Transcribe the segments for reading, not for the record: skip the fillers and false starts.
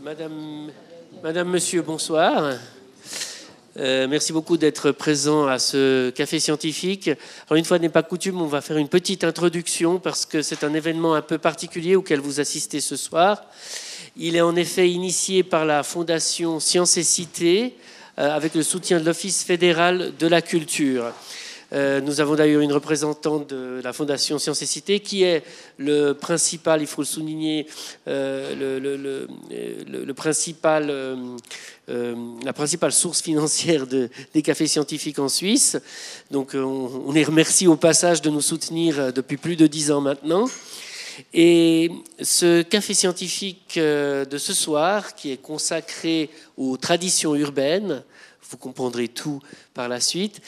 Madame, Monsieur, bonsoir. Merci beaucoup d'être présent à ce café scientifique. Alors, une fois n'est pas coutume, on va faire une petite introduction parce que c'est un événement un peu particulier auquel vous assistez ce soir. Il est en effet initié par la Fondation Sciences et Cité avec le soutien de l'Office fédéral de la culture. Nous avons d'ailleurs une représentante de la Fondation Sciences et Cité qui est le principal, il faut le souligner, la principale source financière des cafés scientifiques en Suisse. Donc on les remercie au passage de nous soutenir depuis plus de 10 ans maintenant. Et ce café scientifique de ce soir, qui est consacré aux traditions urbaines, vous comprendrez tout par la suite,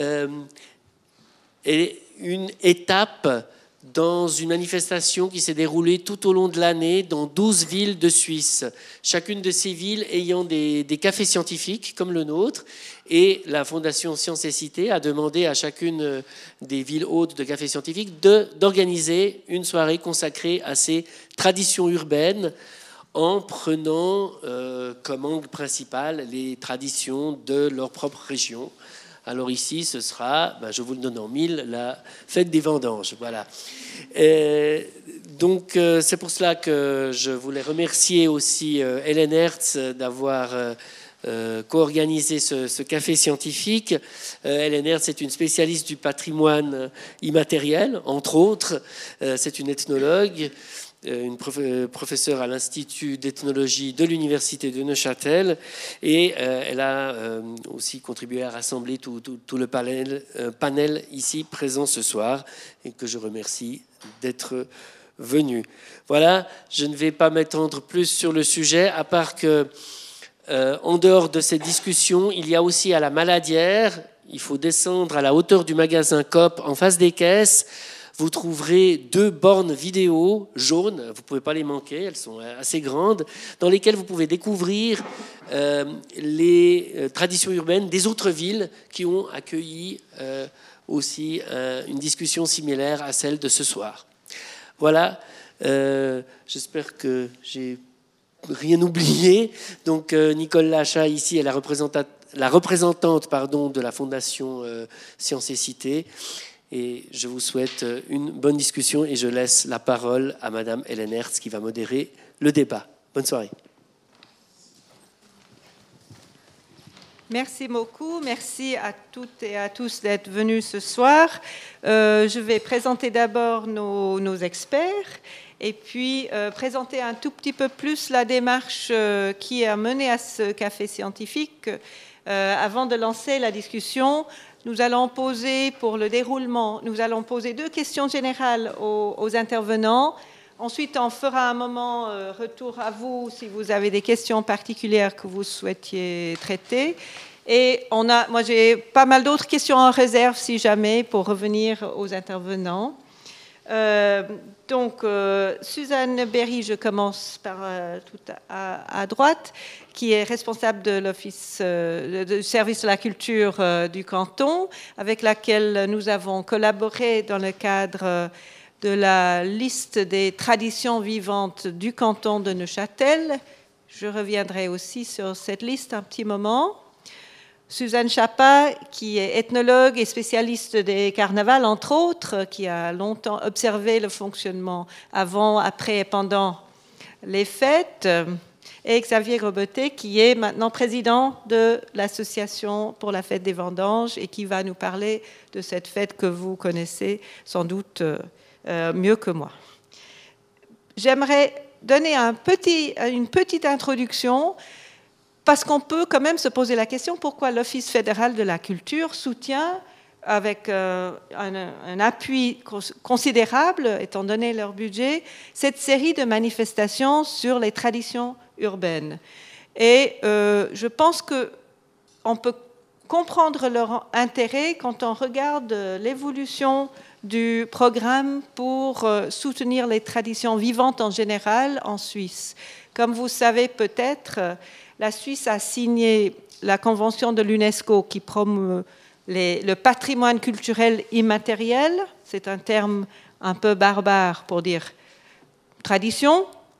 est une étape dans une manifestation qui s'est déroulée tout au long de l'année dans 12 villes de Suisse. Chacune de ces villes ayant des cafés scientifiques comme le nôtre. Et la Fondation Sciences et Cité a demandé à chacune des villes hôtes de cafés scientifiques d'organiser une soirée consacrée à ces traditions urbaines en prenant comme angle principal les traditions de leur propre région. Alors ici, ce sera, je vous le donne en mille, la fête des vendanges. Voilà. Donc, c'est pour cela que je voulais remercier aussi Hélène Hertz d'avoir co-organisé ce café scientifique. Hélène Hertz est une spécialiste du patrimoine immatériel, entre autres. C'est une ethnologue, une professeure à l'Institut d'ethnologie de l'Université de Neuchâtel, et elle a aussi contribué à rassembler tout le panel ici présent ce soir, et que je remercie d'être venu. Voilà, je ne vais pas m'étendre plus sur le sujet, à part que, en dehors de cette discussion, il y a aussi à la Maladière, il faut descendre à la hauteur du magasin Coop, en face des caisses. Vous trouverez 2 bornes vidéo jaunes, vous ne pouvez pas les manquer, elles sont assez grandes, dans lesquelles vous pouvez découvrir les traditions urbaines des autres villes qui ont accueilli aussi une discussion similaire à celle de ce soir. Voilà, j'espère que j'ai rien oublié. Donc Nicole Lachat, ici, est la représentante de la Fondation Sciences et Cité. Et je vous souhaite une bonne discussion et je laisse la parole à Madame Hélène Hertz qui va modérer le débat. Bonne soirée. Merci beaucoup. Merci à toutes et à tous d'être venus ce soir. Je vais présenter d'abord nos experts et puis présenter un tout petit peu plus la démarche qui a mené à ce café scientifique. Avant de lancer la discussion, nous allons poser pour le déroulement, nous allons poser 2 questions générales aux intervenants. Ensuite, on fera un moment retour à vous si vous avez des questions particulières que vous souhaitiez traiter. Et moi, j'ai pas mal d'autres questions en réserve si jamais pour revenir aux intervenants. Donc, Suzanne Berry, je commence par tout à droite, qui est responsable de l'Office du service de la culture du canton, avec laquelle nous avons collaboré dans le cadre de la liste des traditions vivantes du canton de Neuchâtel. Je reviendrai aussi sur cette liste un petit moment. Suzanne Chapa, qui est ethnologue et spécialiste des carnavals, entre autres, qui a longtemps observé le fonctionnement avant, après et pendant les fêtes, et Xavier Robotet, qui est maintenant président de l'Association pour la fête des vendanges et qui va nous parler de cette fête que vous connaissez sans doute mieux que moi. J'aimerais donner une petite introduction parce qu'on peut quand même se poser la question pourquoi l'Office fédéral de la culture soutient avec un appui considérable, étant donné leur budget, cette série de manifestations sur les traditions urbaines. Et je pense qu'on peut comprendre leur intérêt quand on regarde l'évolution du programme pour soutenir les traditions vivantes en général en Suisse. Comme vous savez peut-être, la Suisse a signé la convention de l'UNESCO qui promeut le patrimoine culturel immatériel. C'est un terme un peu barbare pour dire tradition,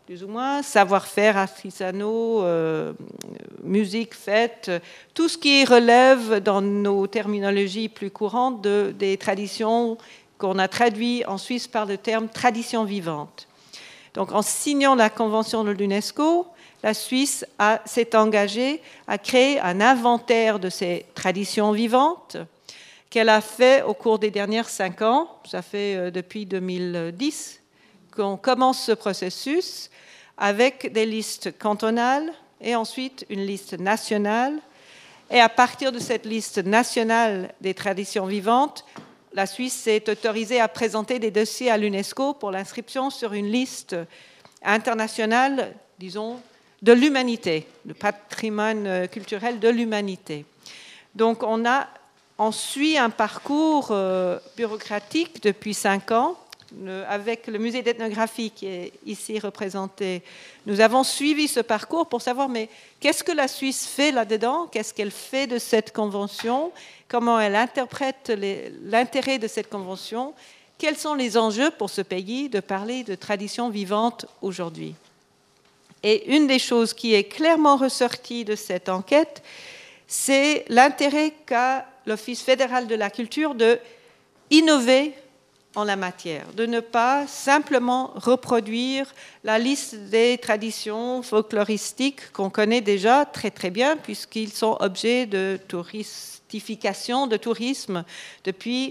plus ou moins, savoir-faire artisanaux, musique, fête, tout ce qui relève dans nos terminologies plus courantes des traditions qu'on a traduit en Suisse par le terme tradition vivante. Donc en signant la convention de l'UNESCO, la Suisse s'est engagée à créer un inventaire de ces traditions vivantes qu'elle a fait au cours des dernières 5 ans. Ça fait depuis 2010 qu'on commence ce processus avec des listes cantonales et ensuite une liste nationale. Et à partir de cette liste nationale des traditions vivantes, la Suisse s'est autorisée à présenter des dossiers à l'UNESCO pour l'inscription sur une liste internationale, disons, de l'humanité, le patrimoine culturel de l'humanité. Donc on suit un parcours bureaucratique depuis 5 ans. Avec le musée d'ethnographie qui est ici représenté, nous avons suivi ce parcours pour savoir mais qu'est-ce que la Suisse fait là-dedans, qu'est-ce qu'elle fait de cette convention, comment elle interprète l'intérêt de cette convention, quels sont les enjeux pour ce pays de parler de traditions vivantes aujourd'hui. Et une des choses qui est clairement ressortie de cette enquête, c'est l'intérêt qu'a l'Office fédéral de la culture de innover en la matière, de ne pas simplement reproduire la liste des traditions folkloristiques qu'on connaît déjà très très bien puisqu'ils sont objets de touristification, de tourisme depuis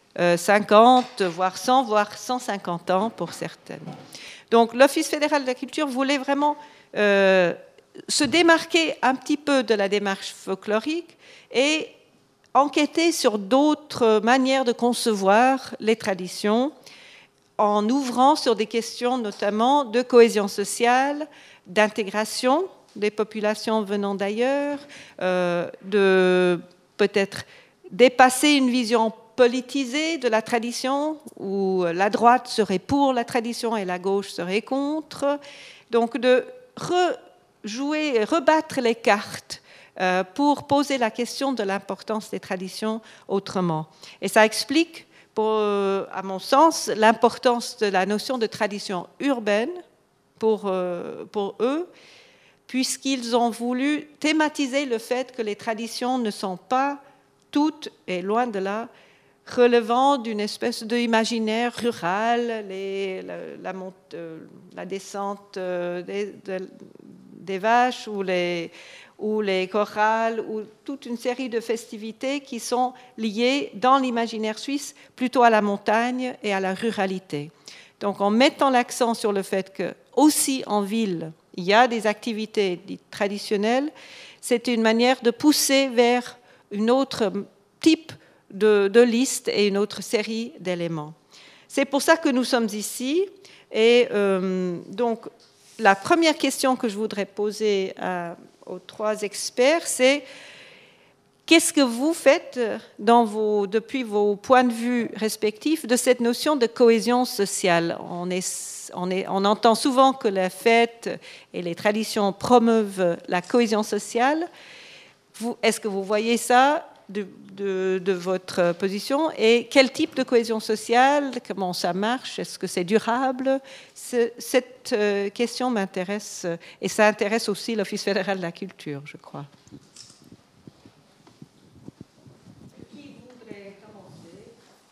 50, voire 100, voire 150 ans pour certaines. Donc l'Office fédéral de la culture voulait vraiment se démarquer un petit peu de la démarche folklorique et enquêter sur d'autres manières de concevoir les traditions en ouvrant sur des questions notamment de cohésion sociale, d'intégration des populations venant d'ailleurs, de peut-être dépasser une vision politisée de la tradition où la droite serait pour la tradition et la gauche serait contre. Donc de rejouer, rebattre les cartes pour poser la question de l'importance des traditions autrement. Et ça explique, à mon sens, l'importance de la notion de tradition urbaine pour eux, puisqu'ils ont voulu thématiser le fait que les traditions ne sont pas toutes, et loin de là, relevant d'une espèce d'imaginaire rural, la descente des vaches ou les chorales, ou toute une série de festivités qui sont liées dans l'imaginaire suisse plutôt à la montagne et à la ruralité. Donc en mettant l'accent sur le fait que aussi en ville, il y a des activités dites traditionnelles, c'est une manière de pousser vers un autre type de liste et une autre série d'éléments. C'est pour ça que nous sommes ici. Et donc, la première question que je voudrais poser aux 3 experts, c'est qu'est-ce que vous faites depuis vos points de vue respectifs de cette notion de cohésion sociale ? On entend souvent que la fête et les traditions promeuvent la cohésion sociale. Est-ce que vous voyez ça de votre position et quel type de cohésion sociale, comment ça marche, est-ce que c'est durable? Cette question m'intéresse et ça intéresse aussi l'Office fédéral de la culture, je crois. Qui voudrait commencer?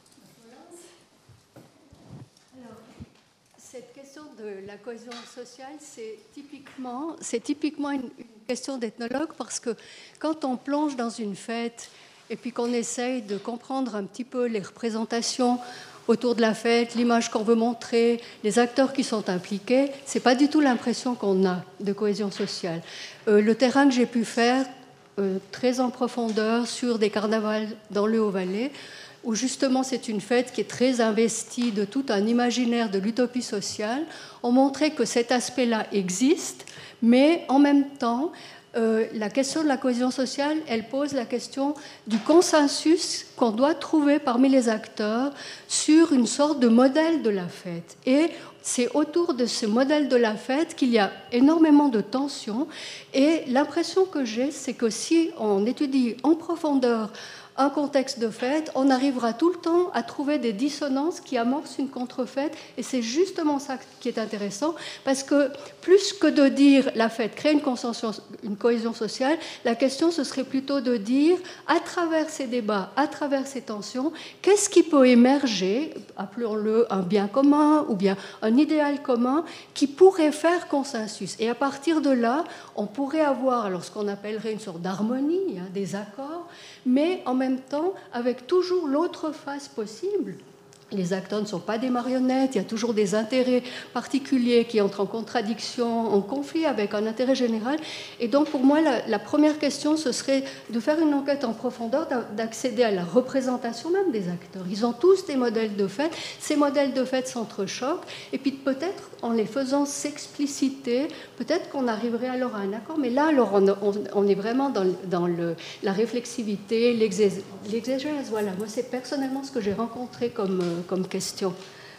Alors, cette question de la cohésion sociale, c'est typiquement une question d'ethnologue parce que quand on plonge dans une fête et puis qu'on essaye de comprendre un petit peu les représentations autour de la fête, l'image qu'on veut montrer, les acteurs qui sont impliqués, c'est pas du tout l'impression qu'on a de cohésion sociale. Le terrain que j'ai pu faire très en profondeur sur des carnavals dans le Haut-Valais, où justement c'est une fête qui est très investie de tout un imaginaire de l'utopie sociale, ont montré que cet aspect-là existe, mais en même temps, la question de la cohésion sociale, elle pose la question du consensus qu'on doit trouver parmi les acteurs sur une sorte de modèle de la fête. Et c'est autour de ce modèle de la fête qu'il y a énormément de tensions. Et l'impression que j'ai, c'est que si on étudie en profondeur un contexte de fête, on arrivera tout le temps à trouver des dissonances qui amorcent une contrefête. Et c'est justement ça qui est intéressant, parce que plus que de dire la fête crée une cohésion sociale, la question ce serait plutôt de dire, à travers ces débats, à travers ces tensions, qu'est-ce qui peut émerger, appelons-le un bien commun ou bien un idéal commun, qui pourrait faire consensus. Et à partir de là, on pourrait avoir alors ce qu'on appellerait une sorte d'harmonie, hein, des accords, mais en même temps avec toujours l'autre face possible. Les acteurs ne sont pas des marionnettes, il y a toujours des intérêts particuliers qui entrent en contradiction, en conflit avec un intérêt général. Et donc pour moi, la première question, ce serait de faire une enquête en profondeur, d'accéder à la représentation même des acteurs. Ils ont tous des modèles de fête, ces modèles de fête s'entrechoquent, et puis peut-être en les faisant s'expliciter, peut-être qu'on arriverait alors à un accord. Mais là, alors on est vraiment dans la réflexivité, l'exégèse. Voilà, moi c'est personnellement ce que j'ai rencontré comme question.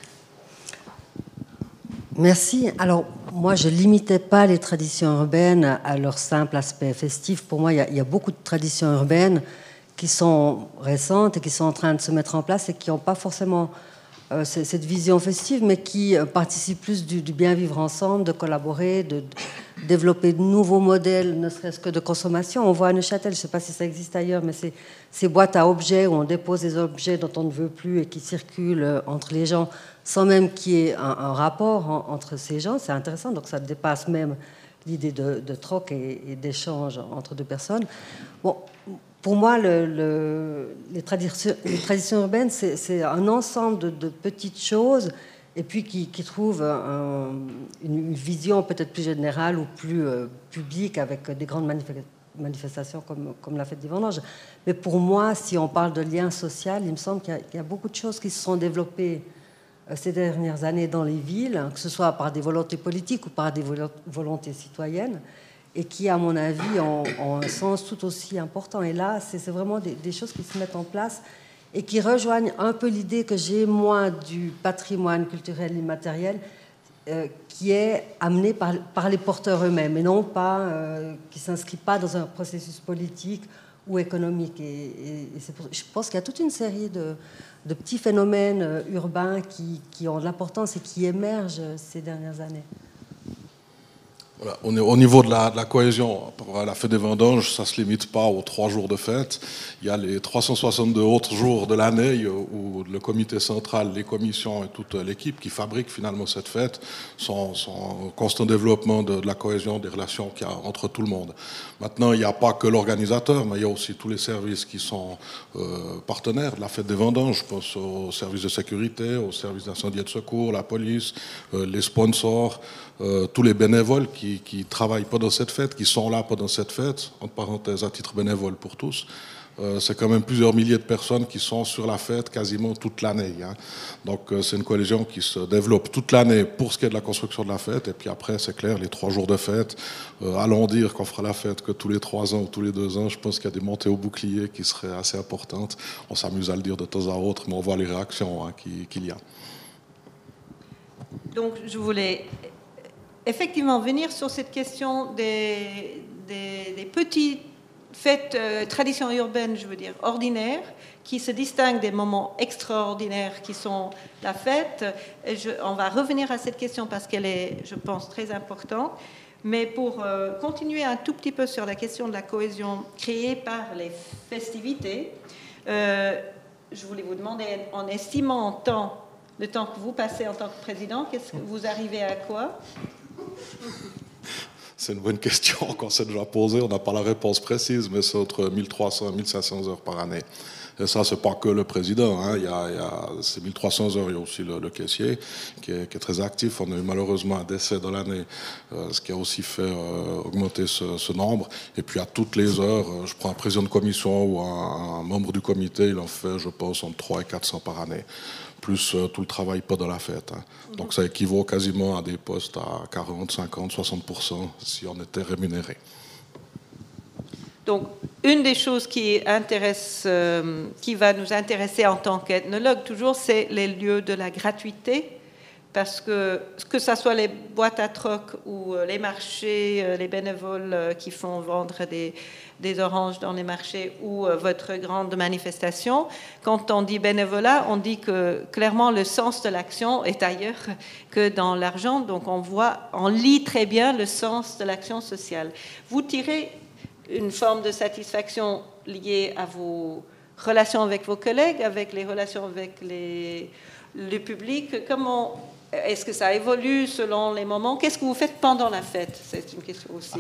Merci. Alors, moi, je ne limitais pas les traditions urbaines à leur simple aspect festif. Pour moi, il y a beaucoup de traditions urbaines qui sont récentes et qui sont en train de se mettre en place et qui n'ont pas forcément cette vision festive, mais qui participent plus du bien vivre ensemble, de collaborer, de développer de nouveaux modèles, ne serait-ce que de consommation. On voit à Neuchâtel, je ne sais pas si ça existe ailleurs, mais ces boîtes à objets où on dépose des objets dont on ne veut plus et qui circulent entre les gens sans même qu'il y ait un rapport entre ces gens. C'est intéressant, donc ça dépasse même l'idée de troc et d'échange entre deux personnes. Bon, pour moi, les traditions urbaines, c'est un ensemble de petites choses et puis qui trouvent une vision peut-être plus générale ou plus publique avec des grandes manifestations comme la fête des vendanges. Mais pour moi, si on parle de lien social, il me semble qu'il y a beaucoup de choses qui se sont développées ces dernières années dans les villes, que ce soit par des volontés politiques ou par des volontés citoyennes, et qui, à mon avis, ont un sens tout aussi important. Et là, c'est vraiment des choses qui se mettent en place et qui rejoignent un peu l'idée que j'ai, moi, du patrimoine culturel immatériel, qui est amené par les porteurs eux-mêmes, et non pas qui ne s'inscrit pas dans un processus politique ou économique. Je pense qu'il y a toute une série de petits phénomènes urbains qui ont de l'importance et qui émergent ces dernières années. Voilà. Au niveau de la cohésion, la fête des vendanges, ça ne se limite pas aux 3 jours de fête. Il y a les 362 autres jours de l'année où le comité central, les commissions et toute l'équipe qui fabrique finalement cette fête sont en constant développement de la cohésion des relations qu'il y a entre tout le monde. Maintenant, il n'y a pas que l'organisateur, mais il y a aussi tous les services qui sont partenaires de la fête des vendanges. Je pense aux services de sécurité, aux services d'incendie et de secours, la police, les sponsors, tous les bénévoles qui travaillent pendant cette fête, qui sont là pendant cette fête, entre parenthèses à titre bénévole pour tous. C'est quand même plusieurs milliers de personnes qui sont sur la fête quasiment toute l'année. Hein. Donc c'est une cohésion qui se développe toute l'année pour ce qui est de la construction de la fête. Et puis après, c'est clair, les 3 jours de fête, allons dire qu'on fera la fête que tous les 3 ans ou tous les 2 ans. Je pense qu'il y a des montées au bouclier qui seraient assez importantes. On s'amuse à le dire de temps à autre, mais on voit les réactions qu'il y a. Donc je voulais effectivement venir sur cette question des petites fêtes, traditions urbaines, je veux dire, ordinaires, qui se distinguent des moments extraordinaires qui sont la fête. On va revenir à cette question parce qu'elle est, je pense, très importante. Mais pour continuer un tout petit peu sur la question de la cohésion créée par les festivités, je voulais vous demander, en estimant le temps que vous passez en tant que président, qu'est-ce que vous arrivez à quoi ? C'est une bonne question qu'on s'est déjà posée. On n'a pas la réponse précise, mais c'est entre 1300 et 1500 heures par année. Et ça, c'est pas que le président. Hein. Il y a ces 1300 heures, il y a aussi le caissier qui est très actif. On a eu malheureusement un décès dans l'année, ce qui a aussi fait augmenter ce nombre. Et puis à toutes les heures, je prends un président de commission ou un membre du comité, il en fait, je pense, entre 300 et 400 par année. Plus tout le travail pas dans la fête. Hein. Donc ça équivaut quasiment à des postes à 40, 50, 60% si on était rémunéré. Donc, une des choses qui va nous intéresser en tant qu'ethnologue, toujours, c'est les lieux de la gratuité. parce que ce soit les boîtes à troc ou les marchés, les bénévoles qui font vendre des oranges dans les marchés ou votre grande manifestation, quand on dit bénévolat, on dit que clairement le sens de l'action est ailleurs que dans l'argent, donc on lit très bien le sens de l'action sociale. Vous tirez une forme de satisfaction liée à vos relations avec vos collègues, avec les relations avec le public. Comment est-ce que ça évolue selon les moments? Qu'est-ce que vous faites pendant la fête? C'est une question aussi.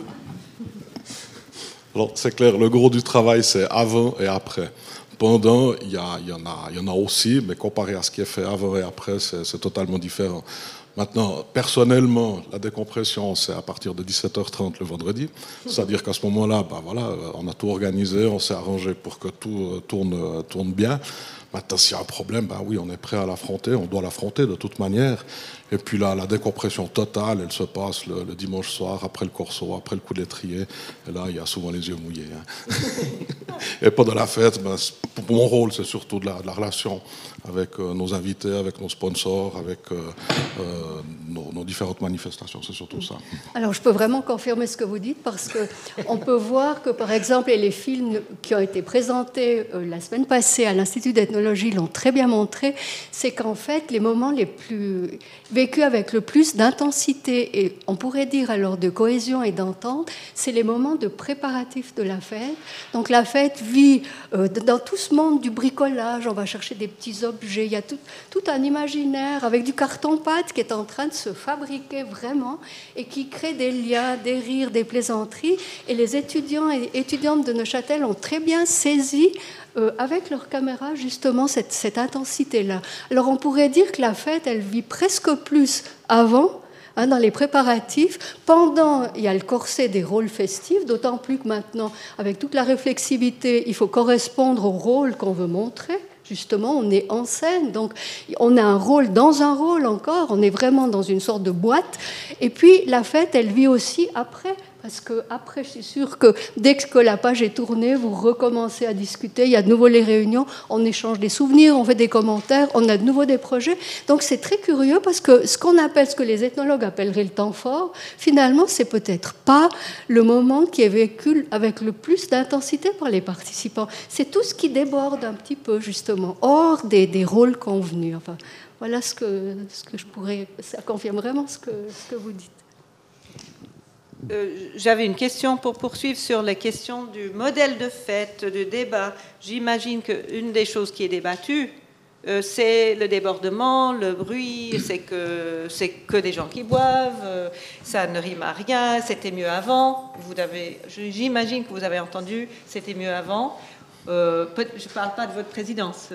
Alors, c'est clair, le gros du travail, c'est avant et après. Pendant, il y en a aussi, mais comparé à ce qui est fait avant et après, c'est totalement différent. Maintenant, personnellement, la décompression, c'est à partir de 17h30 le vendredi. C'est-à-dire qu'à ce moment-là, on a tout organisé, on s'est arrangé pour que tout tourne bien. Maintenant, s'il y a un problème, oui, on est prêt à l'affronter, on doit l'affronter de toute manière. Et puis là, la décompression totale, elle se passe le dimanche soir, après le corso, après le coup de l'étrier. Et là, il y a souvent les yeux mouillés. Et pendant la fête, mon rôle, c'est surtout de la relation avec nos invités, avec nos sponsors, avec nos différentes manifestations. C'est surtout ça. Alors, je peux vraiment confirmer ce que vous dites, parce qu'on peut voir que, par exemple, les films qui ont été présentés la semaine passée à l'Institut d'ethnologie l'ont très bien montré, c'est qu'en fait, les moments les plus vécus avec le plus d'intensité, et on pourrait dire alors de cohésion et d'entente, c'est les moments de préparatifs de la fête. Donc la fête vit dans tout ce monde du bricolage, on va chercher des petits objets, il y a tout un imaginaire avec du carton-pâte qui est en train de se fabriquer vraiment et qui crée des liens, des rires, des plaisanteries. Et les étudiants et étudiantes de Neuchâtel ont très bien saisi avec leur caméra justement cette intensité-là. Alors on pourrait dire que la fête, elle vit presque plus avant, dans les préparatifs. Pendant, il y a le corset des rôles festifs, d'autant plus que maintenant, avec toute la réflexivité, il faut correspondre au rôle qu'on veut montrer. Justement, on est en scène, donc on a un rôle dans un rôle encore, on est vraiment dans une sorte de boîte. Et puis la fête, elle vit aussi après. Parce qu'après, je suis sûre que dès que la page est tournée, vous recommencez à discuter, il y a de nouveau les réunions, on échange des souvenirs, on fait des commentaires, on a de nouveau des projets. Donc c'est très curieux parce que ce que les ethnologues appelleraient le temps fort, finalement, c'est peut-être pas le moment qui est vécu avec le plus d'intensité par les participants. C'est tout ce qui déborde un petit peu, justement, hors des rôles convenus. Enfin, voilà ce que je pourrais... Ça confirme vraiment ce que vous dites. J'avais une question pour poursuivre sur les questions du modèle de fête, de débat. J'imagine qu'une des choses qui est débattue, c'est le débordement, le bruit, c'est que des gens qui boivent, ça ne rime à rien, c'était mieux avant. J'imagine que vous avez entendu, c'était mieux avant. Je ne parle pas de votre présidence.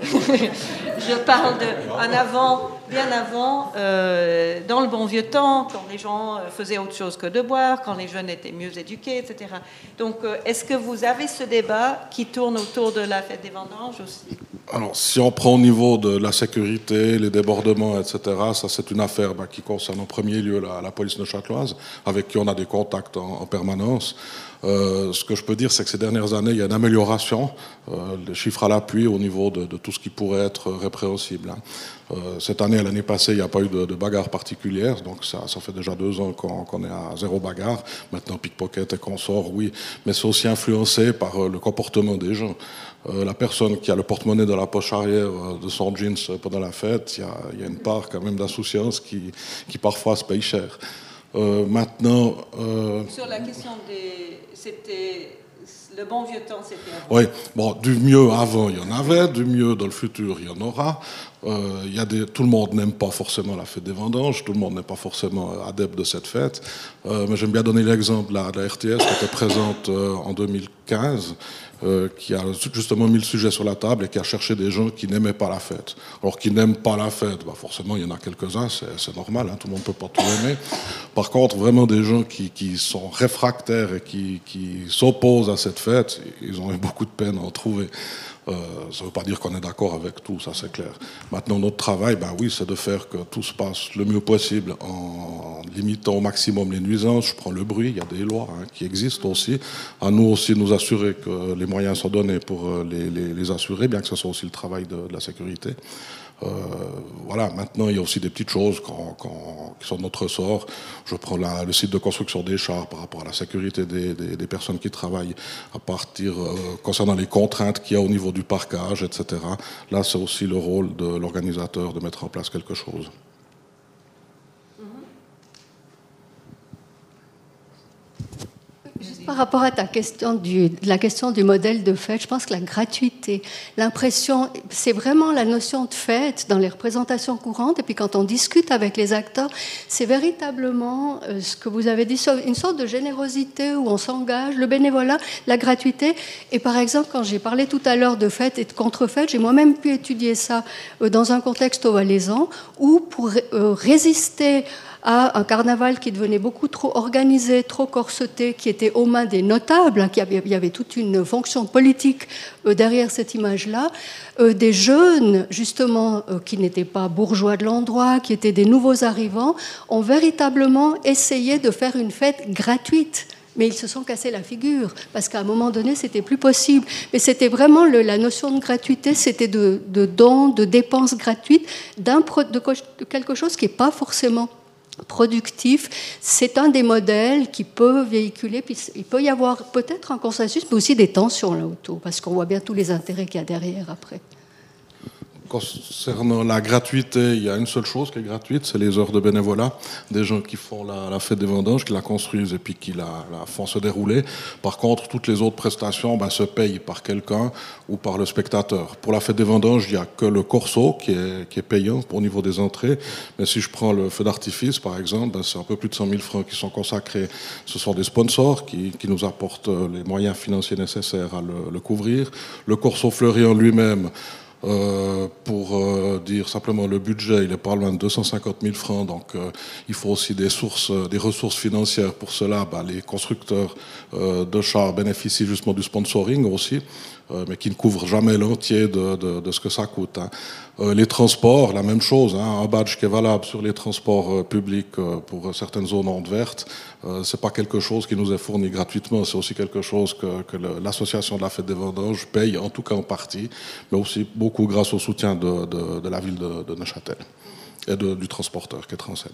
Je parle bien avant, dans le bon vieux temps, quand les gens faisaient autre chose que de boire, quand les jeunes étaient mieux éduqués, etc. Donc, est-ce que vous avez ce débat qui tourne autour de la fête des vendanges aussi? Alors, si on prend au niveau de la sécurité, les débordements, etc., ça c'est une affaire qui concerne en premier lieu la police neuchâteloise, avec qui on a des contacts en permanence. Ce que je peux dire, c'est que ces dernières années, il y a une amélioration, les chiffres à l'appui au niveau de tout ce qui pourrait être répréhensible. Cette année, l'année passée, il n'y a pas eu de bagarre particulière, donc ça fait déjà 2 ans qu'on est à 0 bagarre. Maintenant, pickpocket et consorts, oui, mais c'est aussi influencé par le comportement des gens. La personne qui a le porte-monnaie dans la poche arrière de son jeans pendant la fête, il y a une part quand même d'insouciance qui parfois se paye cher. Maintenant... Sur la question c'était le bon vieux temps, c'était avant. Oui, bon, du mieux avant, il y en avait, du mieux dans le futur, il y en aura. Tout le monde n'aime pas forcément la fête des vendanges, tout le monde n'est pas forcément adepte de cette fête. Mais j'aime bien donner l'exemple de la RTS qui était présente en 2015, qui a justement mis le sujet sur la table et qui a cherché des gens qui n'aimaient pas la fête. Alors, qui n'aiment pas la fête, forcément, il y en a quelques-uns, c'est normal, tout le monde ne peut pas tout aimer. Par contre, vraiment des gens qui sont réfractaires et qui s'opposent à cette fête, ils ont eu beaucoup de peine à en trouver. Ça ne veut pas dire qu'on est d'accord avec tout, ça c'est clair. Maintenant, notre travail, oui, c'est de faire que tout se passe le mieux possible en limitant au maximum les nuisances. Je prends le bruit, il y a des lois qui existent aussi. À nous aussi de nous assurer que les moyens sont donnés pour les assurer, bien que ce soit aussi le travail de la sécurité. Voilà, maintenant, il y a aussi des petites choses qui sont de notre ressort. Je prends le site de construction des chars par rapport à la sécurité des personnes qui travaillent, à partir concernant les contraintes qu'il y a au niveau du parquage, etc. Là, c'est aussi le rôle de l'organisateur de mettre en place quelque chose. Juste par rapport à ta question la question du modèle de fête, je pense que la gratuité, l'impression, c'est vraiment la notion de fête dans les représentations courantes. Et puis quand on discute avec les acteurs, c'est véritablement ce que vous avez dit, une sorte de générosité où on s'engage, le bénévolat, la gratuité. Et par exemple, quand j'ai parlé tout à l'heure de fête et de contre-fête, j'ai moi-même pu étudier ça dans un contexte valaisan où pour résister à un carnaval qui devenait beaucoup trop organisé, trop corseté, qui était aux mains des notables, il y avait toute une fonction politique derrière cette image-là, des jeunes, justement, qui n'étaient pas bourgeois de l'endroit, qui étaient des nouveaux arrivants, ont véritablement essayé de faire une fête gratuite. Mais ils se sont cassés la figure, parce qu'à un moment donné, c'était plus possible. Mais c'était vraiment la notion de gratuité, c'était de dons, de dépenses gratuites, de quelque chose qui n'est pas forcément productif. C'est un des modèles qui peut véhiculer, puis il peut y avoir peut-être un consensus, mais aussi des tensions là autour, parce qu'on voit bien tous les intérêts qu'il y a derrière après. Concernant la gratuité, il y a une seule chose qui est gratuite, c'est les heures de bénévolat des gens qui font la fête des vendanges, qui la construisent et puis qui la font se dérouler. Par contre, toutes les autres prestations se payent par quelqu'un ou par le spectateur. Pour la fête des vendanges, il n'y a que le corso qui est payant au niveau des entrées. Mais si je prends le feu d'artifice, par exemple, c'est un peu plus de 100 000 francs qui sont consacrés. Ce sont des sponsors qui nous apportent les moyens financiers nécessaires à le couvrir. Le corso fleuri en lui-même, pour dire simplement le budget, il est pas loin de 250 000 francs, donc il faut aussi des ressources financières pour cela. Les constructeurs de chars bénéficient justement du sponsoring aussi, mais qui ne couvrent jamais l'entier de ce que ça coûte. Les transports, la même chose, un badge qui est valable sur les transports publics pour certaines zones ondes vertes, c'est pas quelque chose qui nous est fourni gratuitement, c'est aussi quelque chose que l'association de la fête des vendanges paye, en tout cas en partie, mais aussi beaucoup grâce au soutien de la ville de Neuchâtel et du transporteur qui est Transen.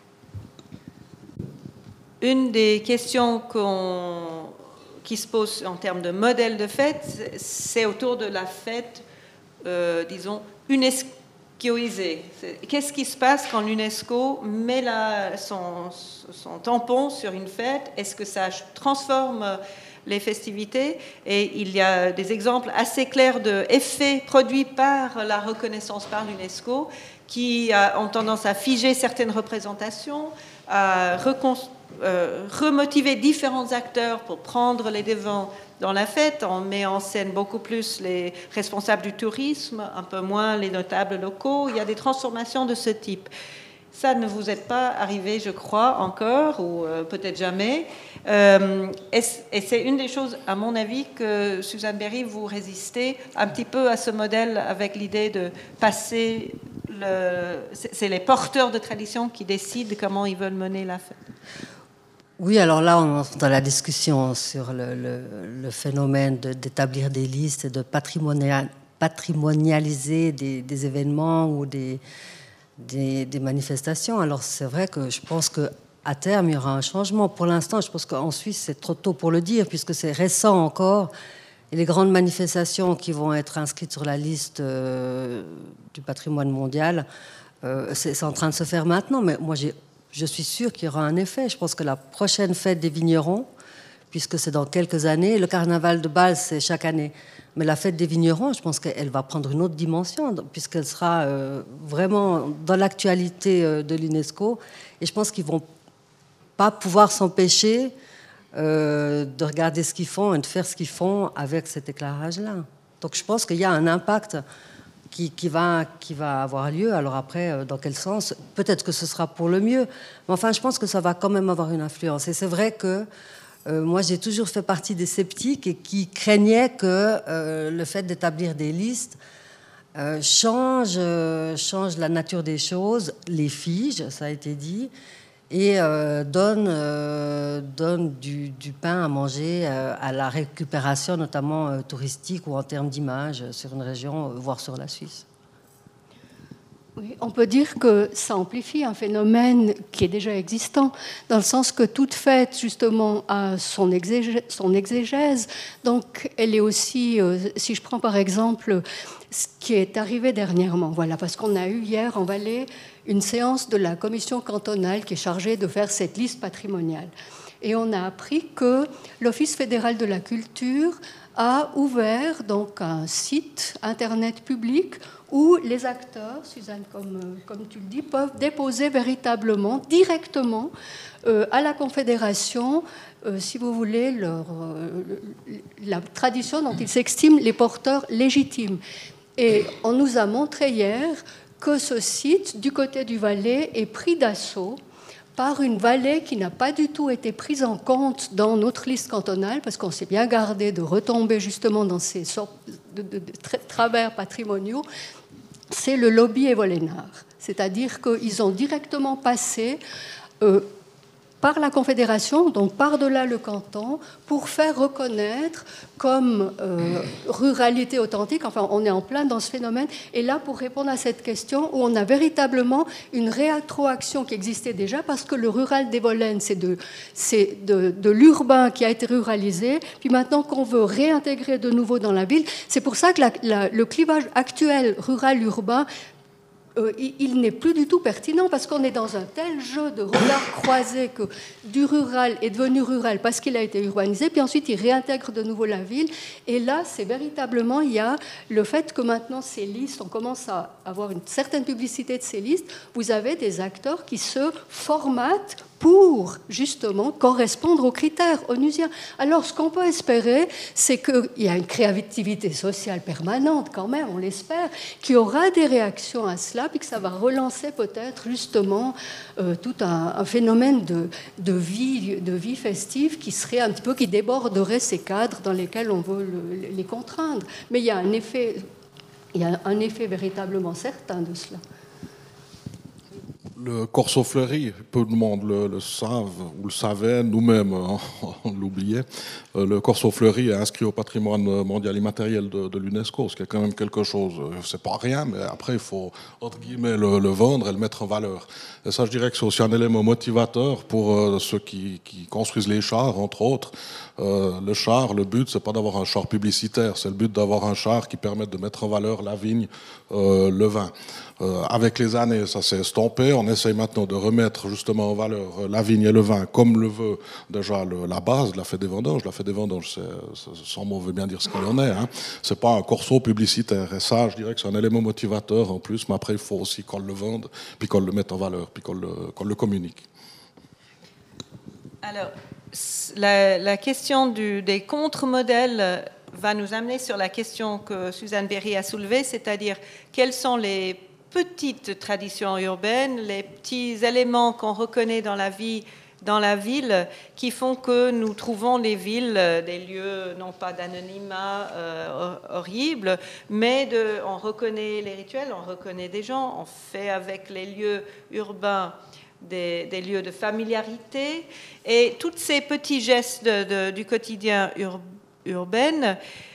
Une des questions qui se pose en termes de modèle de fête, c'est autour de la fête, disons, UNESCO-isée. Qu'est-ce qui se passe quand l'UNESCO met son tampon sur une fête? Est-ce que ça transforme les festivités? Et il y a des exemples assez clairs d'effets produits par la reconnaissance par l'UNESCO qui ont tendance à figer certaines représentations, à remotiver différents acteurs pour prendre les devants dans la fête. On met en scène beaucoup plus les responsables du tourisme, un peu moins les notables locaux. Il y a des transformations de ce type. Ça ne vous est pas arrivé, je crois, encore, ou peut-être jamais. Et c'est une des choses, à mon avis, que Suzanne Berry, vous résistez un petit peu à ce modèle avec l'idée de passer... C'est les porteurs de tradition qui décident comment ils veulent mener la fête. Oui, alors là, on est dans la discussion sur le phénomène d'établir des listes et de patrimonialiser des événements ou des manifestations. Alors c'est vrai que je pense qu'à terme, il y aura un changement. Pour l'instant, je pense qu'en Suisse, c'est trop tôt pour le dire, puisque c'est récent encore. Et les grandes manifestations qui vont être inscrites sur la liste du patrimoine mondial, c'est en train de se faire maintenant. Mais moi, je suis sûre qu'il y aura un effet. Je pense que la prochaine fête des vignerons, puisque c'est dans quelques années, le carnaval de Bâle, c'est chaque année. Mais la fête des vignerons, je pense qu'elle va prendre une autre dimension, puisqu'elle sera vraiment dans l'actualité de l'UNESCO. Et je pense qu'ils ne vont pas pouvoir s'empêcher de regarder ce qu'ils font et de faire ce qu'ils font avec cet éclairage-là. Donc je pense qu'il y a un impact qui va avoir lieu. Alors après, dans quel sens? Peut-être que ce sera pour le mieux. Mais enfin, je pense que ça va quand même avoir une influence. Et c'est vrai que moi, j'ai toujours fait partie des sceptiques et qui craignaient que le fait d'établir des listes change la nature des choses, les fige, ça a été dit, et donne du pain à manger à la récupération, notamment touristique ou en termes d'image sur une région, voire sur la Suisse. Oui, on peut dire que ça amplifie un phénomène qui est déjà existant, dans le sens que toute fête, justement, a son exégèse. Donc, elle est aussi, si je prends par exemple ce qui est arrivé dernièrement, voilà, parce qu'on a eu hier en Valais une séance de la commission cantonale qui est chargée de faire cette liste patrimoniale. Et on a appris que l'Office fédéral de la culture a ouvert donc un site internet public où les acteurs, Suzanne, comme tu le dis, peuvent déposer véritablement, directement, à la Confédération, si vous voulez, la tradition dont ils s'estiment les porteurs légitimes. Et on nous a montré hier que ce site, du côté du Valais, est pris d'assaut par une vallée qui n'a pas du tout été prise en compte dans notre liste cantonale, parce qu'on s'est bien gardé de retomber justement dans ces sortes de travers patrimoniaux, c'est le lobby Evolénard. C'est-à-dire qu'ils ont directement passé par la Confédération, donc par-delà le canton, pour faire reconnaître comme ruralité authentique. Enfin, on est en plein dans ce phénomène. Et là, pour répondre à cette question, où on a véritablement une rétroaction qui existait déjà, parce que le rural d'Evolène, c'est de l'urbain qui a été ruralisé, puis maintenant qu'on veut réintégrer de nouveau dans la ville. C'est pour ça que le clivage actuel rural-urbain, il n'est plus du tout pertinent, parce qu'on est dans un tel jeu de regards croisés que du rural est devenu rural parce qu'il a été urbanisé, puis ensuite il réintègre de nouveau la ville. Et là, c'est véritablement, il y a le fait que maintenant ces listes, on commence à avoir une certaine publicité de ces listes, vous avez des acteurs qui se formatent pour justement correspondre aux critères onusiens. Alors, ce qu'on peut espérer, c'est qu'il y a une créativité sociale permanente, quand même, on l'espère, qu'il y aura des réactions à cela, puis que ça va relancer peut-être justement tout un phénomène de vie festive qui serait un petit peu, qui déborderait ces cadres dans lesquels on veut les contraindre. Mais il y a un effet véritablement certain de cela. Le Corso Fleury, peu de monde le savent ou le savait, nous-mêmes on l'oubliait. Le Corso Fleury est inscrit au patrimoine mondial immatériel de l'UNESCO, ce qui est quand même quelque chose. C'est pas rien, mais après il faut entre guillemets le vendre et le mettre en valeur. Et ça, je dirais que c'est aussi un élément motivateur pour ceux qui construisent les chars, entre autres. Le char, le but, c'est pas d'avoir un char publicitaire, c'est le but d'avoir un char qui permette de mettre en valeur la vigne, le vin. Avec les années, ça s'est estompé. On essaye maintenant de remettre justement en valeur la vigne et le vin, comme le veut déjà la base de la fête des vendanges. La fête des vendanges, sans mot veut bien dire ce qu'il en est. Hein. C'est pas un corso publicitaire. Et ça, je dirais que c'est un élément motivateur en plus. Mais après, il faut aussi qu'on le vende, puis qu'on le mette en valeur, puis qu'on le communique. Alors, la question des contre-modèles va nous amener sur la question que Suzanne Berry a soulevée, c'est-à-dire quels sont les petites traditions urbaines, les petits éléments qu'on reconnaît dans la vie, dans la ville, qui font que nous trouvons les villes des lieux, non pas d'anonymat horrible, mais on reconnaît les rituels, on reconnaît des gens, on fait avec les lieux urbains des lieux de familiarité, et tous ces petits gestes du quotidien urbain.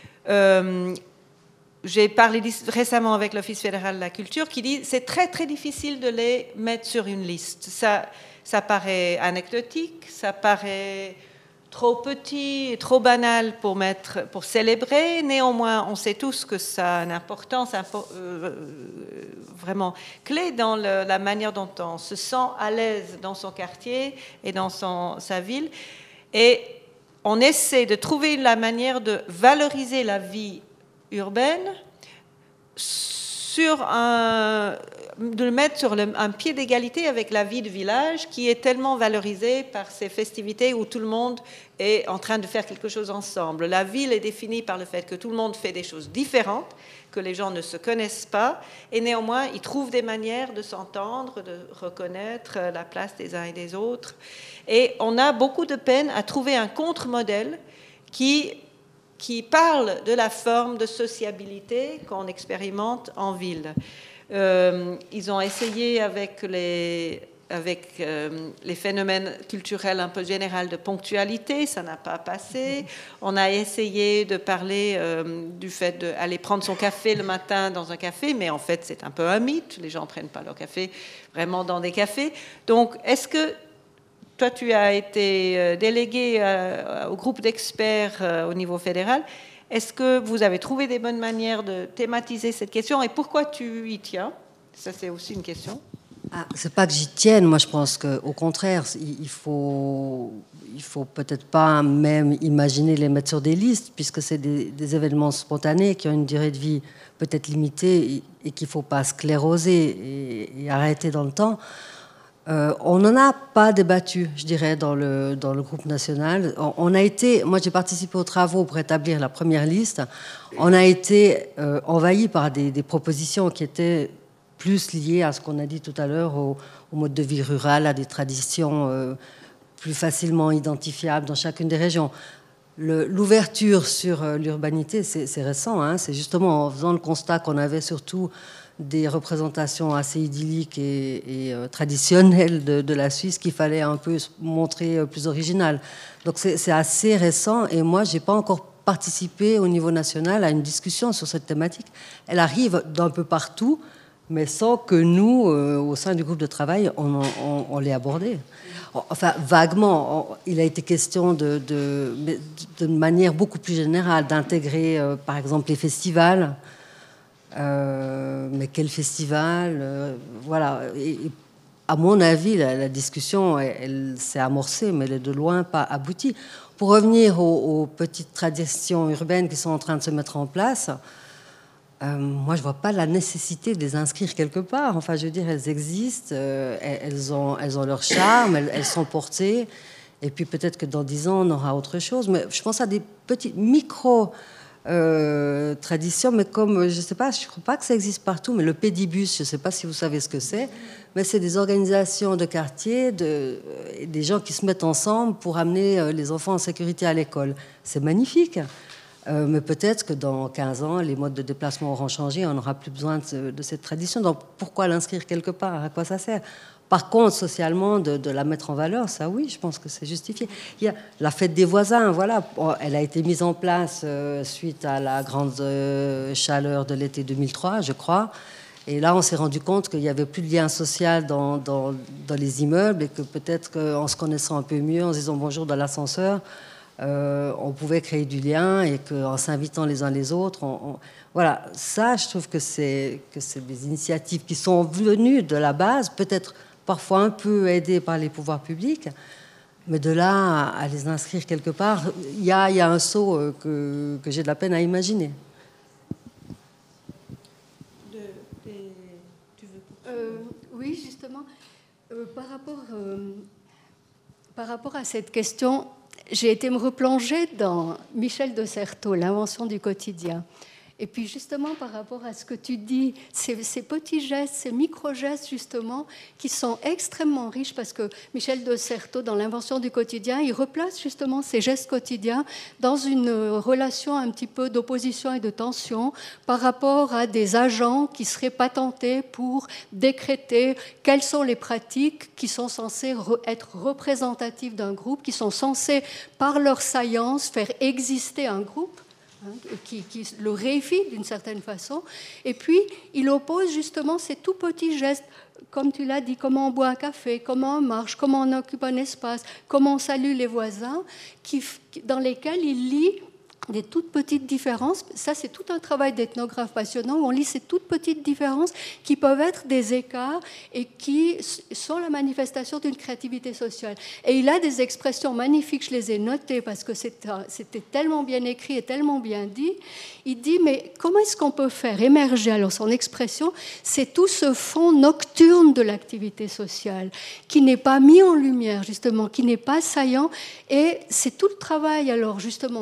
J'ai parlé récemment avec l'Office fédéral de la culture qui dit que c'est très très difficile de les mettre sur une liste. Ça paraît anecdotique, ça paraît trop petit, trop banal pour célébrer. Néanmoins, on sait tous que ça a une importance vraiment clé dans la manière dont on se sent à l'aise dans son quartier et dans sa ville. Et on essaie de trouver la manière de valoriser la vie urbaine, de le mettre sur un pied d'égalité avec la vie de village qui est tellement valorisée par ces festivités où tout le monde est en train de faire quelque chose ensemble. La ville est définie par le fait que tout le monde fait des choses différentes, que les gens ne se connaissent pas, et néanmoins ils trouvent des manières de s'entendre, de reconnaître la place des uns et des autres. Et on a beaucoup de peine à trouver un contre-modèle qui parle de la forme de sociabilité qu'on expérimente en ville. Ils ont essayé avec avec les phénomènes culturels un peu généraux de ponctualité, ça n'a pas passé. On a essayé de parler du fait d'aller prendre son café le matin dans un café, mais en fait c'est un peu un mythe, les gens ne prennent pas leur café vraiment dans des cafés. Donc est-ce que toi tu as été délégué au groupe d'experts au niveau fédéral, est-ce que vous avez trouvé des bonnes manières de thématiser cette question et pourquoi tu y tiens? Ça c'est aussi une question. C'est pas que j'y tienne, moi je pense qu'au contraire, il faut peut-être pas même imaginer les mettre sur des listes, puisque c'est des événements spontanés qui ont une durée de vie peut-être limitée et qu'il ne faut pas scléroser et arrêter dans le temps. On n'en a pas débattu, je dirais, dans le groupe national. Moi j'ai participé aux travaux pour établir la première liste. On a été envahi par des propositions qui étaient plus lié à ce qu'on a dit tout à l'heure, au mode de vie rural, à des traditions plus facilement identifiables dans chacune des régions. L'ouverture sur l'urbanité, c'est récent. Hein, c'est justement en faisant le constat qu'on avait surtout des représentations assez idylliques et traditionnelles de la Suisse qu'il fallait un peu montrer plus original. Donc c'est assez récent et moi, je n'ai pas encore participé au niveau national à une discussion sur cette thématique. Elle arrive d'un peu partout, mais sans que nous, au sein du groupe de travail, on l'ait abordé. Enfin, vaguement, il a été question de manière beaucoup plus générale d'intégrer, par exemple, les festivals. Mais quel festival voilà. Et à mon avis, la discussion, elle s'est amorcée, mais elle est de loin pas aboutie. Pour revenir aux petites traditions urbaines qui sont en train de se mettre en place, moi, je ne vois pas la nécessité de les inscrire quelque part. Enfin, je veux dire, elles existent, elles ont leur charme, elles sont portées. Et puis peut-être que dans 10 ans, on aura autre chose. Mais je pense à des petites micro-traditions, mais comme, je ne sais pas, je ne crois pas que ça existe partout, mais le pédibus, je ne sais pas si vous savez ce que c'est, mais c'est des organisations de quartier, des gens qui se mettent ensemble pour amener les enfants en sécurité à l'école. C'est magnifique. Mais peut-être que dans 15 ans, les modes de déplacement auront changé, on n'aura plus besoin de cette tradition. Donc pourquoi l'inscrire quelque part? À quoi ça sert? Par contre, socialement, de la mettre en valeur, ça oui, je pense que c'est justifié. Il y a la fête des voisins, voilà, elle a été mise en place suite à la grande chaleur de l'été 2003, je crois. Et là, on s'est rendu compte qu'il n'y avait plus de lien social dans les immeubles et que peut-être qu'en se connaissant un peu mieux, en se disant bonjour dans l'ascenseur, on pouvait créer du lien et qu'en s'invitant les uns les autres, voilà, ça, je trouve que c'est des initiatives qui sont venues de la base, peut-être parfois un peu aidées par les pouvoirs publics, mais de là à les inscrire quelque part, il y a un saut que j'ai de la peine à imaginer. Oui, justement, par rapport à cette question, j'ai été me replonger dans Michel de Certeau, l'invention du quotidien. Et puis justement, par rapport à ce que tu dis, ces petits gestes, ces micro-gestes justement, qui sont extrêmement riches, parce que Michel de Certeau, dans l'invention du quotidien, il replace justement ces gestes quotidiens dans une relation un petit peu d'opposition et de tension par rapport à des agents qui seraient patentés pour décréter quelles sont les pratiques qui sont censées être représentatives d'un groupe, qui sont censées, par leur saillance, faire exister un groupe. Qui le réifie d'une certaine façon. Et puis, il oppose justement ces tout petits gestes, comme tu l'as dit, comment on boit un café, comment on marche, comment on occupe un espace, comment on salue les voisins, dans lesquels il lit des toutes petites différences. Ça, c'est tout un travail d'ethnographe passionnant où on lit ces toutes petites différences qui peuvent être des écarts et qui sont la manifestation d'une créativité sociale. Et il a des expressions magnifiques, je les ai notées parce que c'était tellement bien écrit et tellement bien dit. Il dit, mais comment est-ce qu'on peut faire émerger, alors son expression, c'est tout ce fond nocturne de l'activité sociale qui n'est pas mis en lumière, justement, qui n'est pas saillant. Et c'est tout le travail, alors, justement,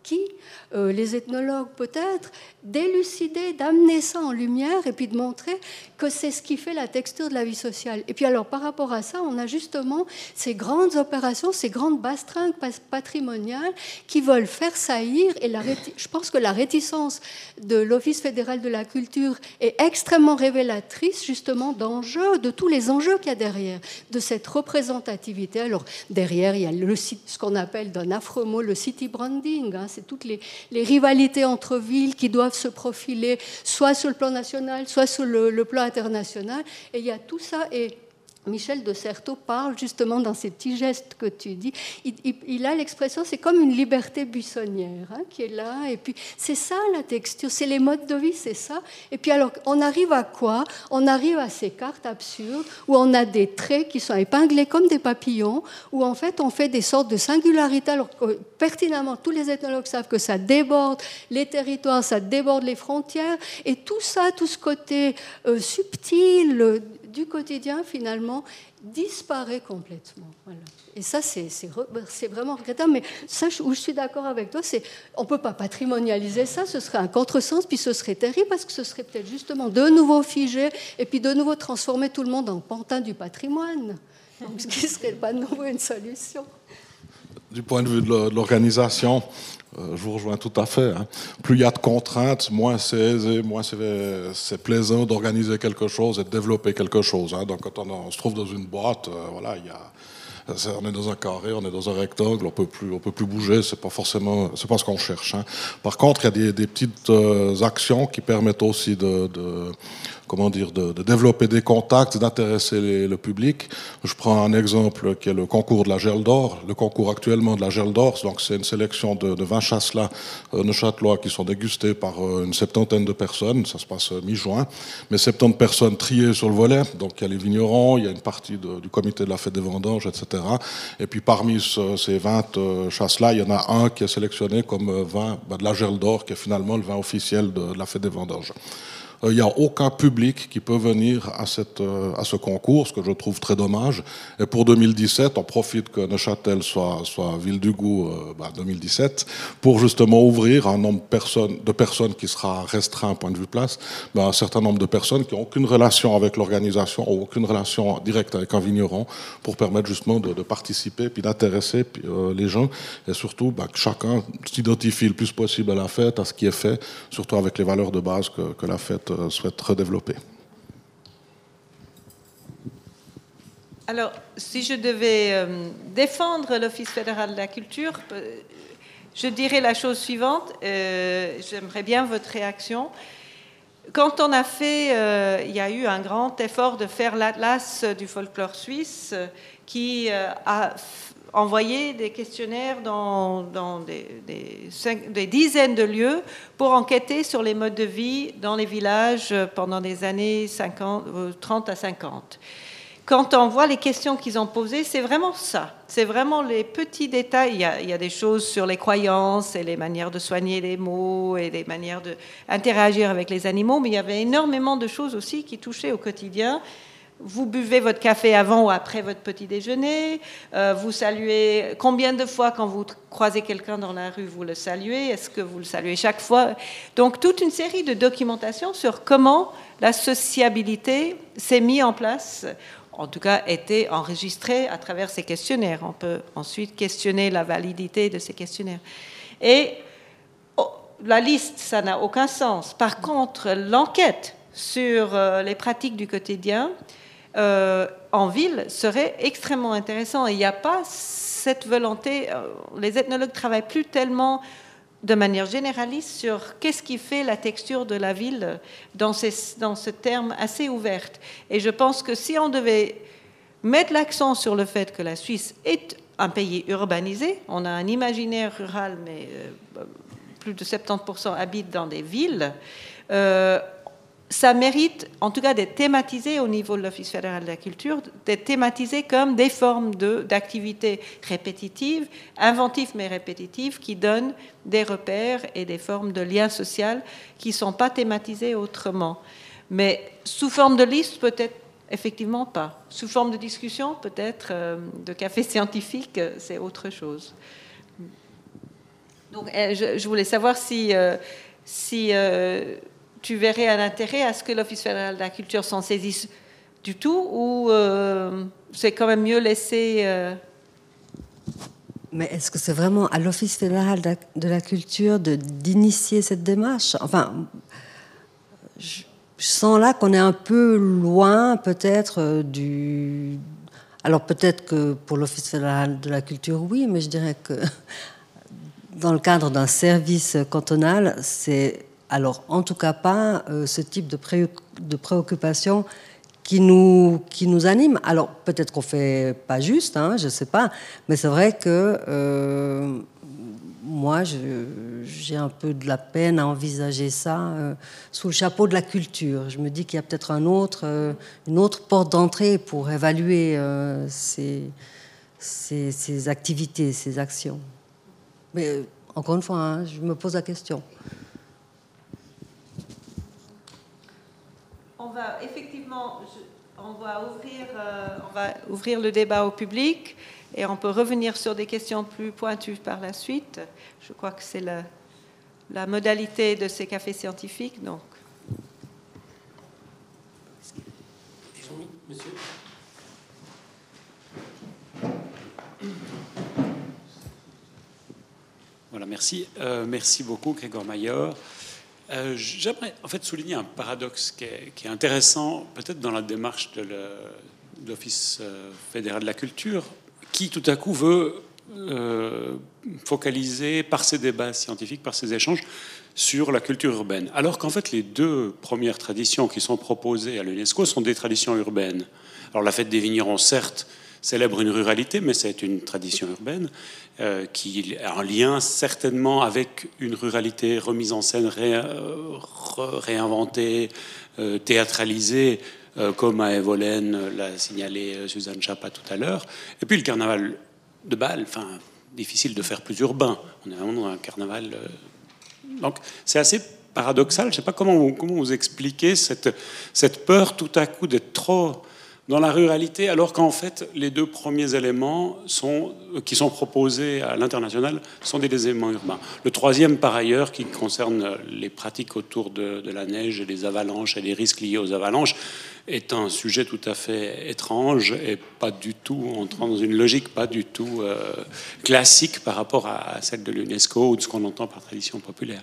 qui, les ethnologues peut-être, d'élucider, d'amener ça en lumière et puis de montrer que c'est ce qui fait la texture de la vie sociale. Et puis alors, par rapport à ça, on a justement ces grandes opérations, ces grandes bastringues patrimoniales qui veulent faire saillir, et je pense que la réticence de l'Office fédéral de la culture est extrêmement révélatrice justement d'enjeux, de tous les enjeux qu'il y a derrière, de cette représentativité. Alors, derrière, il y a ce qu'on appelle d'un affreux mot le city branding, hein, c'est toutes les rivalités entre villes qui doivent se profiler, soit sur le plan national, soit sur le plan international. Et il y a tout ça. Et Michel de Certeau parle justement dans ces petits gestes que tu dis. Il a l'expression, c'est comme une liberté buissonnière hein, qui est là. Et puis, c'est ça la texture, c'est les modes de vie, c'est ça. Et puis, alors, on arrive à quoi? On arrive à ces cartes absurdes où on a des traits qui sont épinglés comme des papillons, où en fait, on fait des sortes de singularités. Alors, pertinemment, tous les ethnologues savent que ça déborde les territoires, ça déborde les frontières. Et tout ça, tout ce côté subtil du quotidien, finalement, disparaît complètement. Voilà. Et ça, c'est vraiment regrettable. Mais ça, où je suis d'accord avec toi, on ne peut pas patrimonialiser ça, ce serait un contresens, puis ce serait terrible, parce que ce serait peut-être justement de nouveau figé, et puis de nouveau transformer tout le monde en pantin du patrimoine. Donc, ce qui ne serait pas de nouveau une solution. Du point de vue de l'organisation, je vous rejoins tout à fait. Hein. Plus il y a de contraintes, moins c'est aisé, moins c'est plaisant d'organiser quelque chose et de développer quelque chose. Hein. Donc quand on se trouve dans une boîte, voilà, on est dans un carré, on est dans un rectangle, on peut plus bouger. C'est pas ce qu'on cherche. Hein. Par contre, il y a des petites actions qui permettent aussi de développer des contacts, d'intéresser le public. Je prends un exemple qui est le concours de la Gelle d'Or. Le concours actuellement de la Gelle d'Or, donc c'est une sélection de 20 chasselas neuchâtelois qui sont dégustés par une 70aine de personnes. Ça se passe mi-juin. Mais 70 personnes triées sur le volet. Donc il y a les vignerons, il y a une partie du comité de la fête des vendanges, etc. Et puis parmi ces 20 chasselas, il y en a un qui est sélectionné comme vin de la Gelle d'Or, qui est finalement le vin officiel de la fête des vendanges. Il n'y a aucun public qui peut venir à ce concours, ce que je trouve très dommage. Et pour 2017, on profite que Neuchâtel soit ville du goût 2017 pour justement ouvrir un nombre de personnes qui sera restreint point de vue place, mais un certain nombre de personnes qui n'ont aucune relation avec l'organisation ou aucune relation directe avec un vigneron pour permettre justement de participer puis d'intéresser les gens et surtout que chacun s'identifie le plus possible à la fête, à ce qui est fait, surtout avec les valeurs de base que la fête souhaite redévelopper. Alors, si je devais défendre l'Office fédéral de la culture, je dirais la chose suivante. J'aimerais bien votre réaction. Quand on a fait, il y a eu un grand effort de faire l'Atlas du folklore suisse qui a envoyer des questionnaires dans des dizaines de lieux pour enquêter sur les modes de vie dans les villages pendant les années 30 à 50. Quand on voit les questions qu'ils ont posées, c'est vraiment ça. C'est vraiment les petits détails. Il y a des choses sur les croyances et les manières de soigner les maux et les manières d'interagir avec les animaux, mais il y avait énormément de choses aussi qui touchaient au quotidien. Vous buvez votre café avant ou après votre petit déjeuner, vous saluez combien de fois quand vous croisez quelqu'un dans la rue, vous le saluez, est-ce que vous le saluez chaque fois? Donc toute une série de documentation sur comment la sociabilité s'est mise en place, en tout cas été enregistrée à travers ces questionnaires. On peut ensuite questionner la validité de ces questionnaires. Et la liste, ça n'a aucun sens. Par contre, l'enquête sur les pratiques du quotidien en ville serait extrêmement intéressant. Et il n'y a pas cette volonté. Les ethnologues ne travaillent plus tellement de manière généraliste sur qu'est-ce qui fait la texture de la ville dans ce terme assez ouvert. Et je pense que si on devait mettre l'accent sur le fait que la Suisse est un pays urbanisé, on a un imaginaire rural, mais plus de 70% habitent dans des villes, ça mérite, en tout cas, d'être thématisé au niveau de l'Office fédéral de la culture, d'être thématisé comme des formes d'activités répétitives, inventives mais répétitives, qui donnent des repères et des formes de lien social qui ne sont pas thématisées autrement. Mais sous forme de liste, peut-être effectivement pas. Sous forme de discussion, peut-être de café scientifique, c'est autre chose. Donc, je voulais savoir si tu verrais un intérêt à ce que l'Office fédéral de la culture s'en saisisse du tout, ou c'est quand même mieux laisser... Mais est-ce que c'est vraiment à l'Office fédéral de la culture d'initier cette démarche? Enfin, je sens là qu'on est un peu loin peut-être du... Alors peut-être que pour l'Office fédéral de la culture, oui, mais je dirais que dans le cadre d'un service cantonal, c'est alors en tout cas pas ce type de préoccupation qui nous anime. Alors peut-être qu'on fait pas juste, hein, je sais pas, mais c'est vrai que moi j'ai un peu de la peine à envisager ça sous le chapeau de la culture. Je me dis qu'il y a peut-être une autre porte d'entrée pour évaluer ces activités, ces actions. Mais encore une fois, hein, je me pose la question. On va effectivement, on va ouvrir le débat au public et on peut revenir sur des questions plus pointues par la suite. Je crois que c'est la modalité de ces cafés scientifiques. Donc. Monsieur. Voilà, merci. Merci beaucoup, Grégoire Maillard. J'aimerais en fait souligner un paradoxe qui est intéressant, peut-être dans la démarche de l'Office fédéral de la culture, qui tout à coup veut focaliser par ses débats scientifiques, par ses échanges, sur la culture urbaine. Alors qu'en fait, les deux premières traditions qui sont proposées à l'UNESCO sont des traditions urbaines. Alors la fête des vignerons, certes, célèbre une ruralité, mais c'est une tradition urbaine qui a un lien certainement avec une ruralité remise en scène, réinventée, théâtralisée, comme à Evolène l'a signalé Suzanne Chapa tout à l'heure. Et puis le carnaval de Bâle, enfin, difficile de faire plus urbain. On est vraiment dans un carnaval... Donc c'est assez paradoxal. Je ne sais pas comment vous expliquez cette peur tout à coup d'être trop... dans la ruralité, alors qu'en fait, les deux premiers éléments qui sont proposés à l'international sont des éléments urbains. Le troisième, par ailleurs, qui concerne les pratiques autour de la neige et des avalanches et les risques liés aux avalanches, est un sujet tout à fait étrange et pas du tout entrant dans une logique pas du tout classique par rapport à celle de l'UNESCO ou de ce qu'on entend par tradition populaire.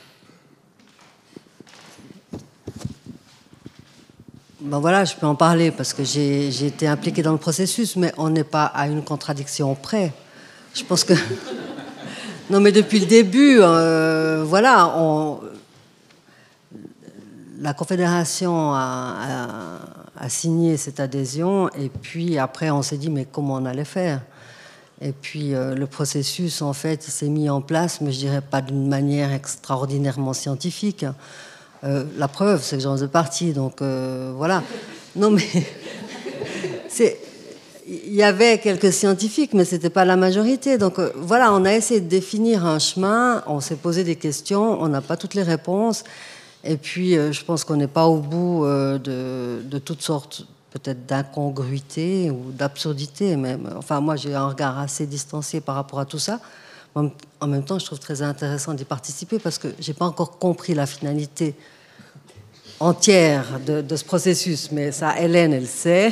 Ben voilà, je peux en parler parce que j'ai été impliquée dans le processus, mais on n'est pas à une contradiction près. Je pense que... Non, mais depuis le début, voilà, la Confédération a signé cette adhésion et puis après, on s'est dit, mais comment on allait faire ? Et puis le processus, en fait, il s'est mis en place, mais je dirais pas d'une manière extraordinairement scientifique. La preuve, c'est que j'en faisais partie, donc voilà. Non, mais il y avait quelques scientifiques, mais c'était pas la majorité. Donc voilà, on a essayé de définir un chemin, on s'est posé des questions, on n'a pas toutes les réponses, et puis je pense qu'on n'est pas au bout de toutes sortes, peut-être d'incongruités ou d'absurdités même. Enfin, moi, j'ai un regard assez distancié par rapport à tout ça. En même temps, je trouve très intéressant d'y participer parce que j'ai pas encore compris la finalité entière de ce processus, mais ça, Hélène, elle sait.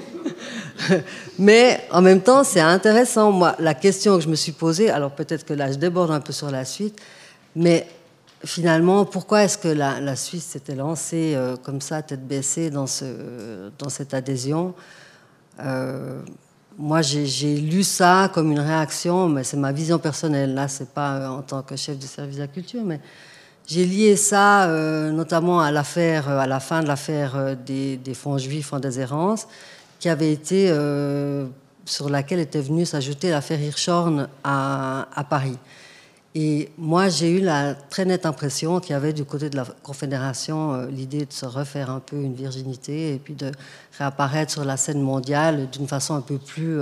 Mais en même temps, c'est intéressant. Moi, la question que je me suis posée, alors peut-être que là, je déborde un peu sur la suite, mais finalement, pourquoi est-ce que la Suisse s'était lancée comme ça, tête baissée, dans cette adhésion Moi, j'ai lu ça comme une réaction, mais c'est ma vision personnelle. Là, c'est pas en tant que chef du service de la culture, mais j'ai lié ça notamment à la fin de l'affaire des fonds juifs en déshérence, qui avait été sur laquelle était venue s'ajouter l'affaire Hirschhorn à Paris. Et moi, j'ai eu la très nette impression qu'il y avait du côté de la Confédération l'idée de se refaire un peu une virginité et puis de réapparaître sur la scène mondiale d'une façon un peu plus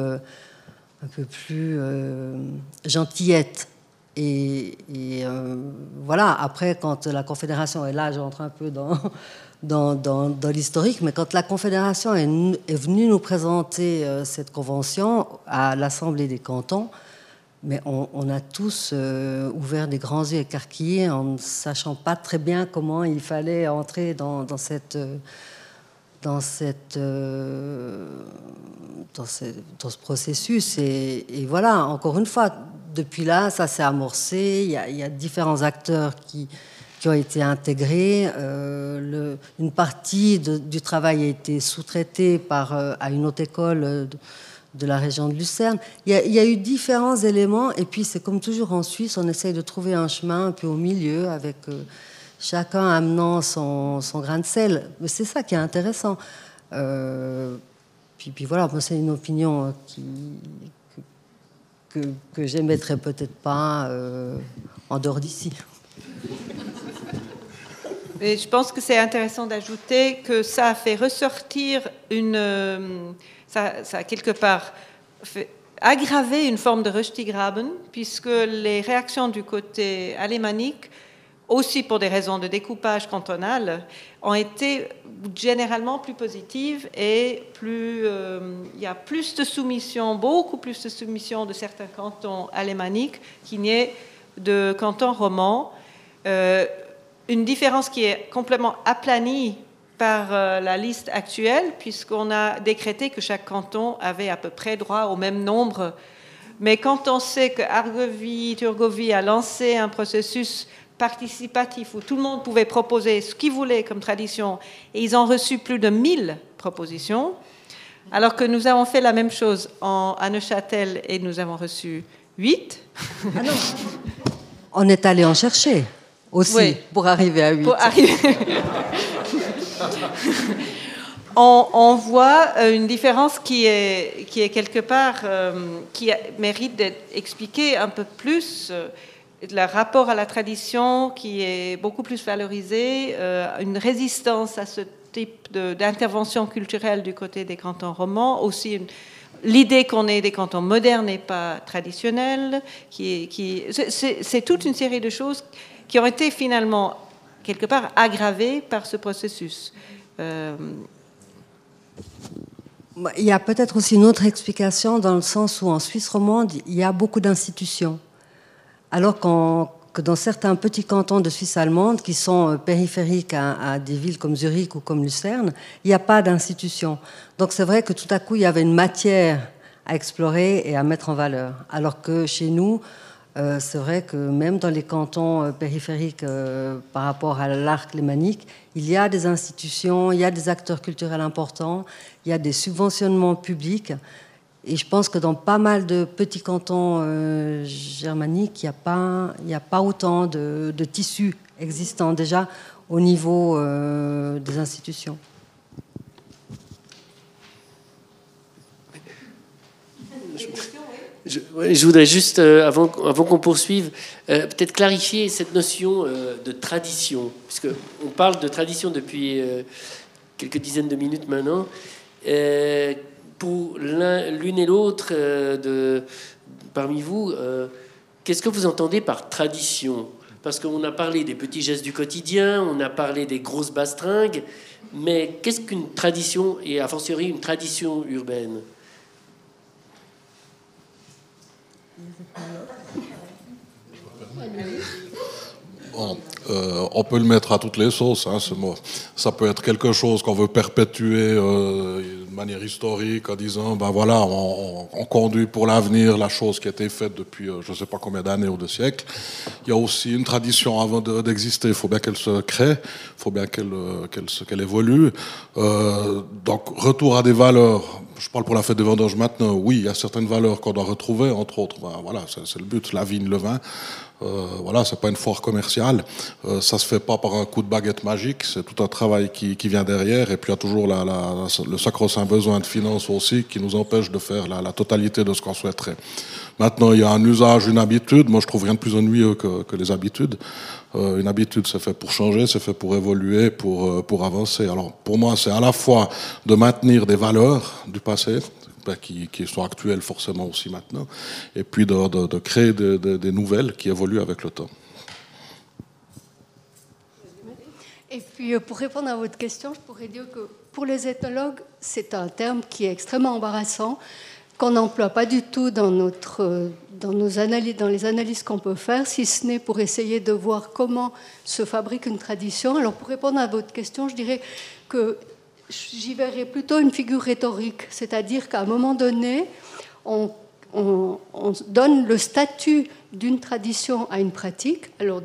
gentillette. Et voilà, après, quand la Confédération est là, j'entre un peu dans l'historique, mais quand la Confédération est venue nous présenter cette convention à l'Assemblée des cantons, Mais on a tous ouvert des grands yeux écarquillés en ne sachant pas très bien comment il fallait entrer dans ce processus. Et voilà, encore une fois, depuis là, ça s'est amorcé. Il y a différents acteurs qui ont été intégrés. Une partie du travail a été sous-traitée à une autre école de la région de Lucerne. Il y a eu différents éléments, et puis c'est comme toujours en Suisse, on essaye de trouver un chemin un peu au milieu, avec chacun amenant son grain de sel. Mais c'est ça qui est intéressant. Puis voilà, moi c'est une opinion que j'émettrais peut-être pas en dehors d'ici. Et je pense que c'est intéressant d'ajouter que ça a fait ressortir ça a quelque part aggravé une forme de Röstigraben, puisque les réactions du côté alémanique, aussi pour des raisons de découpage cantonal, ont été généralement plus positives et il y a plus de soumission, beaucoup plus de soumission de certains cantons alémaniques qu'il n'y ait de cantons romans. Une différence qui est complètement aplanie par la liste actuelle, puisqu'on a décrété que chaque canton avait à peu près droit au même nombre. Mais quand on sait que Turgovie a lancé un processus participatif où tout le monde pouvait proposer ce qu'il voulait comme tradition, et ils ont reçu plus de 1000 propositions, alors que nous avons fait la même chose à Neuchâtel et nous avons reçu 8. Ah non. On est allé en chercher aussi, oui, pour arriver à 8. On voit une différence qui est quelque part, qui mérite d'être expliquée un peu plus. Le rapport à la tradition qui est beaucoup plus valorisé, une résistance à ce type d'intervention culturelle du côté des cantons romans, aussi l'idée qu'on ait des cantons modernes et pas traditionnels, c'est toute une série de choses qui ont été finalement quelque part aggravées par ce processus. Il y a peut-être aussi une autre explication dans le sens où en Suisse romande, il y a beaucoup d'institutions. Alors que dans certains petits cantons de Suisse allemande qui sont périphériques à des villes comme Zurich ou comme Lucerne, il n'y a pas d'institutions. Donc c'est vrai que tout à coup, il y avait une matière à explorer et à mettre en valeur. Alors que chez nous, c'est vrai que même dans les cantons périphériques par rapport à l'arc lémanique, il y a des institutions, il y a des acteurs culturels importants, il y a des subventionnements publics. Et je pense que dans pas mal de petits cantons germaniques, il n'y a pas autant de tissus existants déjà au niveau des institutions. Je voudrais juste, avant qu'on poursuive, peut-être clarifier cette notion de tradition, puisqu'on parle de tradition depuis quelques dizaines de minutes maintenant. Pour l'une et l'autre parmi vous, qu'est-ce que vous entendez par tradition ? Parce qu'on a parlé des petits gestes du quotidien, on a parlé des grosses bastringues, mais qu'est-ce qu'une tradition, et a fortiori une tradition urbaine ? Bon, on peut le mettre à toutes les sauces, hein, ce mot. Ça peut être quelque chose qu'on veut perpétuer de manière historique en disant, ben voilà, on conduit pour l'avenir la chose qui a été faite depuis je ne sais pas combien d'années ou de siècles. Il y a aussi une tradition avant d'exister, il faut bien qu'elle se crée, il faut bien qu'elle évolue. Donc, retour à des valeurs. Je parle pour la fête des vendanges maintenant. Oui, il y a certaines valeurs qu'on doit retrouver, entre autres. Ben, voilà, c'est le but, la vigne, le vin. Voilà, c'est pas une foire commerciale. Ça se fait pas par un coup de baguette magique. C'est tout un travail qui vient derrière. Et puis il y a toujours le sacro-saint besoin de finances aussi qui nous empêche de faire la totalité de ce qu'on souhaiterait. Maintenant, il y a un usage, une habitude. Moi, je trouve rien de plus ennuyeux que les habitudes. Une habitude, c'est fait pour changer, c'est fait pour évoluer, pour avancer. Alors, pour moi, c'est à la fois de maintenir des valeurs du passé, qui sont actuelles forcément aussi maintenant, et puis de créer des nouvelles qui évoluent avec le temps. Et puis, pour répondre à votre question, je pourrais dire que pour les ethnologues, c'est un terme qui est extrêmement embarrassant, qu'on n'emploie pas du tout dans dans les analyses qu'on peut faire, si ce n'est pour essayer de voir comment se fabrique une tradition. Alors pour répondre à votre question, je dirais que j'y verrais plutôt une figure rhétorique, c'est-à-dire qu'à un moment donné, on donne le statut d'une tradition à une pratique. Alors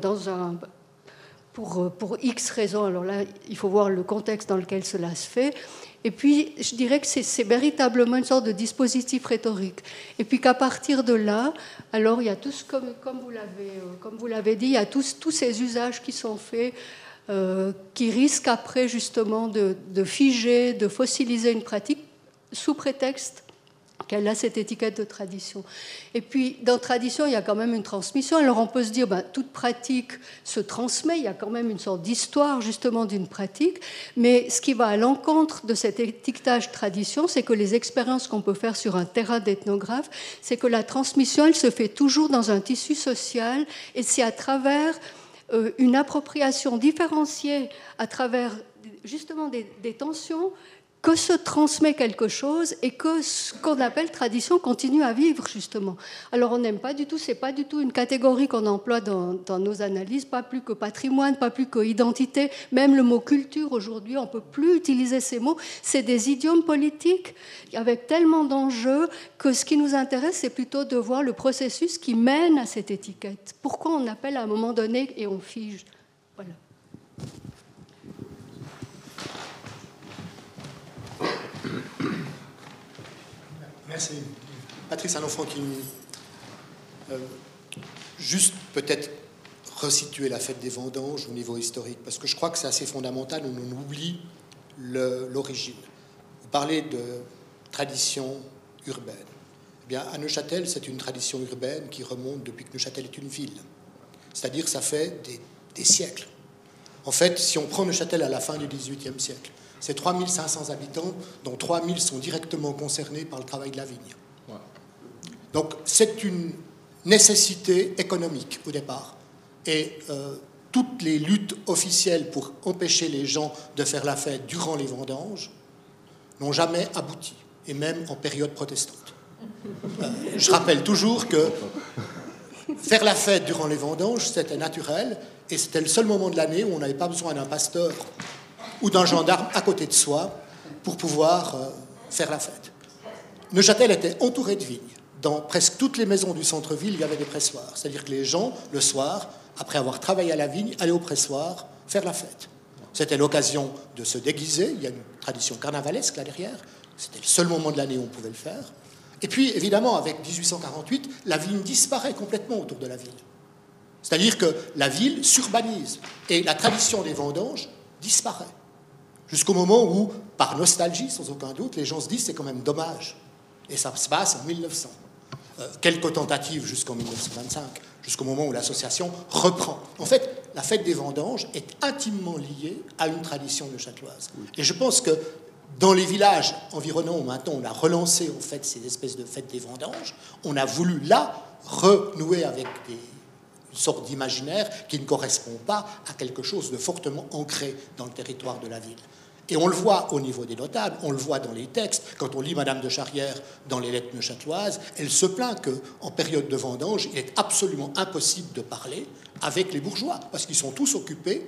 pour X raisons, alors là, il faut voir le contexte dans lequel cela se fait. Et puis, je dirais que c'est véritablement une sorte de dispositif rhétorique. Et puis qu'à partir de là, alors il y a tous, comme vous l'avez dit, il y a tous ces usages qui sont faits, qui risquent après justement de figer, de fossiliser une pratique sous prétexte qu'elle a cette étiquette de tradition. Et puis, dans tradition, il y a quand même une transmission. Alors, on peut se dire, toute pratique se transmet, il y a quand même une sorte d'histoire, justement, d'une pratique. Mais ce qui va à l'encontre de cet étiquetage tradition, c'est que les expériences qu'on peut faire sur un terrain d'ethnographe, c'est que la transmission, elle se fait toujours dans un tissu social, et c'est à travers une appropriation différenciée, à travers, justement, des tensions, que se transmet quelque chose et que ce qu'on appelle tradition continue à vivre, justement. Alors on n'aime pas du tout, c'est pas du tout une catégorie qu'on emploie dans nos analyses, pas plus que patrimoine, pas plus que identité, même le mot culture aujourd'hui, on peut plus utiliser ces mots, c'est des idiomes politiques avec tellement d'enjeux que ce qui nous intéresse, c'est plutôt de voir le processus qui mène à cette étiquette. Pourquoi on appelle à un moment donné et on fige. Voilà. Merci. Patrice Allonfranchini. Juste peut-être resituer la fête des vendanges au niveau historique, parce que je crois que c'est assez fondamental, on oublie l'origine. Vous parlez de tradition urbaine. Eh bien, à Neuchâtel, c'est une tradition urbaine qui remonte depuis que Neuchâtel est une ville. C'est-à-dire que ça fait des siècles. En fait, si on prend Neuchâtel à la fin du XVIIIe siècle, c'est 3500 habitants, dont 3000 sont directement concernés par le travail de la vigne. Ouais. Donc, c'est une nécessité économique au départ. Et toutes les luttes officielles pour empêcher les gens de faire la fête durant les vendanges n'ont jamais abouti, et même en période protestante. Je rappelle toujours que faire la fête durant les vendanges, c'était naturel, et c'était le seul moment de l'année où on n'avait pas besoin d'un pasteur ou d'un gendarme à côté de soi pour pouvoir faire la fête. Neuchâtel était entouré de vignes. Dans presque toutes les maisons du centre-ville, il y avait des pressoirs. C'est-à-dire que les gens, le soir, après avoir travaillé à la vigne, allaient au pressoir faire la fête. C'était l'occasion de se déguiser. Il y a une tradition carnavalesque là derrière. C'était le seul moment de l'année où on pouvait le faire. Et puis, évidemment, avec 1848, la vigne disparaît complètement autour de la ville. C'est-à-dire que la ville s'urbanise et la tradition des vendanges disparaît. Jusqu'au moment où, par nostalgie, sans aucun doute, les gens se disent c'est quand même dommage. Et ça se passe en 1900. Quelques tentatives jusqu'en 1925, jusqu'au moment où l'association reprend. En fait, la fête des vendanges est intimement liée à une tradition neuchâteloise. Et je pense que dans les villages environnants, où maintenant on a relancé en fait ces espèces de fêtes des vendanges, on a voulu là renouer avec une sorte d'imaginaire qui ne correspond pas à quelque chose de fortement ancré dans le territoire de la ville. Et on le voit au niveau des notables, on le voit dans les textes. Quand on lit Madame de Charrière dans les lettres neuchâteloises, elle se plaint qu'en période de vendange, il est absolument impossible de parler avec les bourgeois, parce qu'ils sont tous occupés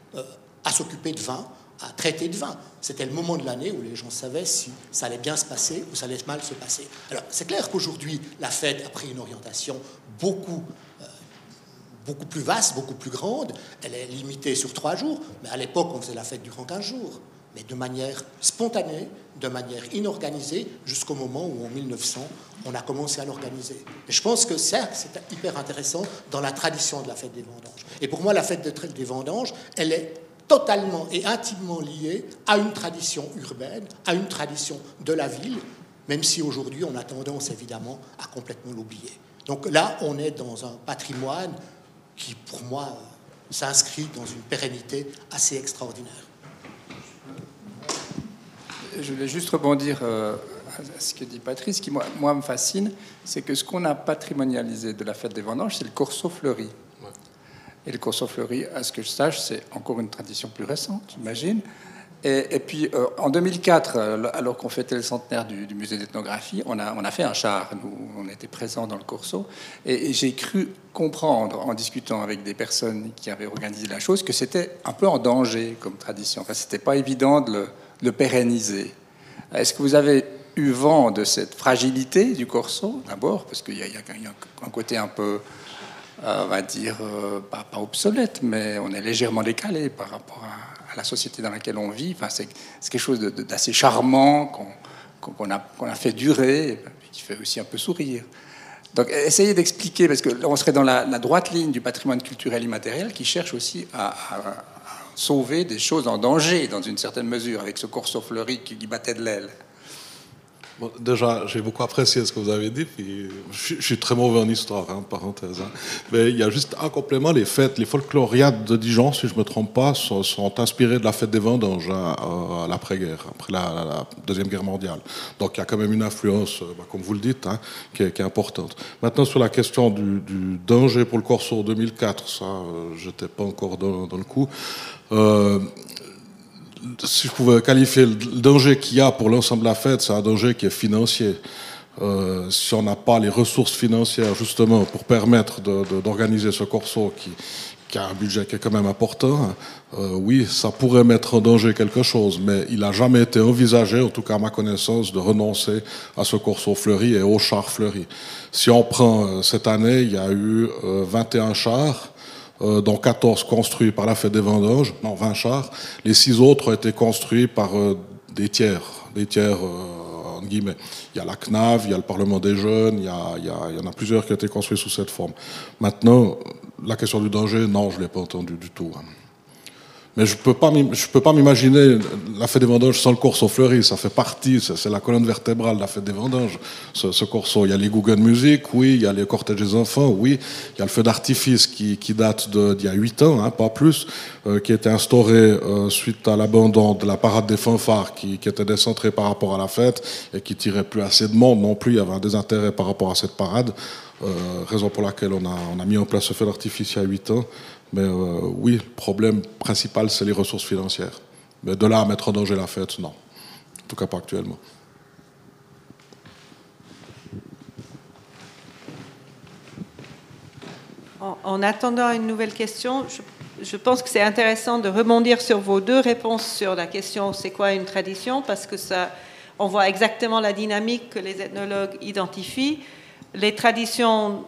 à s'occuper de vin, à traiter de vin. C'était le moment de l'année où les gens savaient si ça allait bien se passer ou ça allait mal se passer. Alors, c'est clair qu'aujourd'hui, la fête a pris une orientation beaucoup plus vaste, beaucoup plus grande. Elle est limitée sur 3 jours, mais à l'époque, on faisait la fête durant 15 jours. Mais de manière spontanée, de manière inorganisée, jusqu'au moment où, en 1900, on a commencé à l'organiser. Et je pense que c'est hyper intéressant dans la tradition de la fête des vendanges. Et pour moi, la fête des vendanges, elle est totalement et intimement liée à une tradition urbaine, à une tradition de la ville, même si aujourd'hui, on a tendance, évidemment, à complètement l'oublier. Donc là, on est dans un patrimoine qui, pour moi, s'inscrit dans une pérennité assez extraordinaire. Je voulais juste rebondir à ce que dit Patrice, qui moi me fascine, c'est que ce qu'on a patrimonialisé de la fête des vendanges, c'est le corso fleuri. Ouais. Et le corso fleuri, à ce que je sache, c'est encore une tradition plus récente, j'imagine. Et puis, en 2004, alors qu'on fêtait le centenaire du musée d'ethnographie, on a fait un char. Nous, on était présents dans le Corso. Et j'ai cru comprendre, en discutant avec des personnes qui avaient organisé la chose, que c'était un peu en danger comme tradition. Enfin, c'était pas évident de le pérenniser. Est-ce que vous avez eu vent de cette fragilité du Corso, d'abord, parce qu'il y a un côté un peu, on va dire, pas obsolète, mais on est légèrement décalé par rapport à la société dans laquelle on vit. Enfin, c'est quelque chose d'assez charmant qu'on a fait durer, et qui fait aussi un peu sourire. Donc, essayez d'expliquer, parce que là, on serait dans la droite ligne du patrimoine culturel immatériel qui cherche aussi à sauver des choses en danger, dans une certaine mesure, avec ce Corso fleuri qui battait de l'aile. Bon, déjà, j'ai beaucoup apprécié ce que vous avez dit, puis je suis très mauvais en histoire, parenthèse. Mais il y a juste un complément, les fêtes, les folkloriades de Dijon, si je ne me trompe pas, sont inspirées de la fête des vendanges à l'après-guerre, après la Deuxième Guerre mondiale. Donc il y a quand même une influence, comme vous le dites, qui est importante. Maintenant, sur la question du danger pour le Corso 2004, ça, je n'étais pas encore dans le coup. Si je pouvais qualifier le danger qu'il y a pour l'ensemble de la fête, c'est un danger qui est financier. Si on n'a pas les ressources financières, justement, pour permettre d'organiser ce Corso qui a un budget qui est quand même important, oui, ça pourrait mettre en danger quelque chose, mais il n'a jamais été envisagé, en tout cas à ma connaissance, de renoncer à ce Corso fleuri et aux chars fleuris. Si on prend cette année, il y a eu 21 chars, dont 14 construits par la fête des vendanges, non, 20 chars. Les 6 autres ont été construits par des tiers, entre guillemets. Il y a la CNAV, il y a le Parlement des jeunes, il y en a plusieurs qui ont été construits sous cette forme. Maintenant, la question du danger, non, je ne l'ai pas entendu du tout. Mais je peux pas m'imaginer la fête des vendanges sans le Corso fleuri. Ça fait partie, c'est la colonne vertébrale de la fête des vendanges, ce Corso. Il y a les Guggen Music, oui, il y a les cortèges des enfants, oui, il y a le feu d'artifice qui date d'il y a 8 ans, pas plus, qui a été instauré suite à l'abandon de la parade des fanfares qui était décentrée par rapport à la fête et qui tirait plus assez de monde non plus. Il y avait un désintérêt par rapport à cette parade, raison pour laquelle on a mis en place ce feu d'artifice il y a 8 ans. Mais oui, le problème principal, c'est les ressources financières. Mais de là à mettre en danger la fête, non. En tout cas, pas actuellement. En attendant une nouvelle question, je pense que c'est intéressant de rebondir sur vos deux réponses sur la question « c'est quoi une tradition ?» parce que on voit exactement la dynamique que les ethnologues identifient. Les traditions...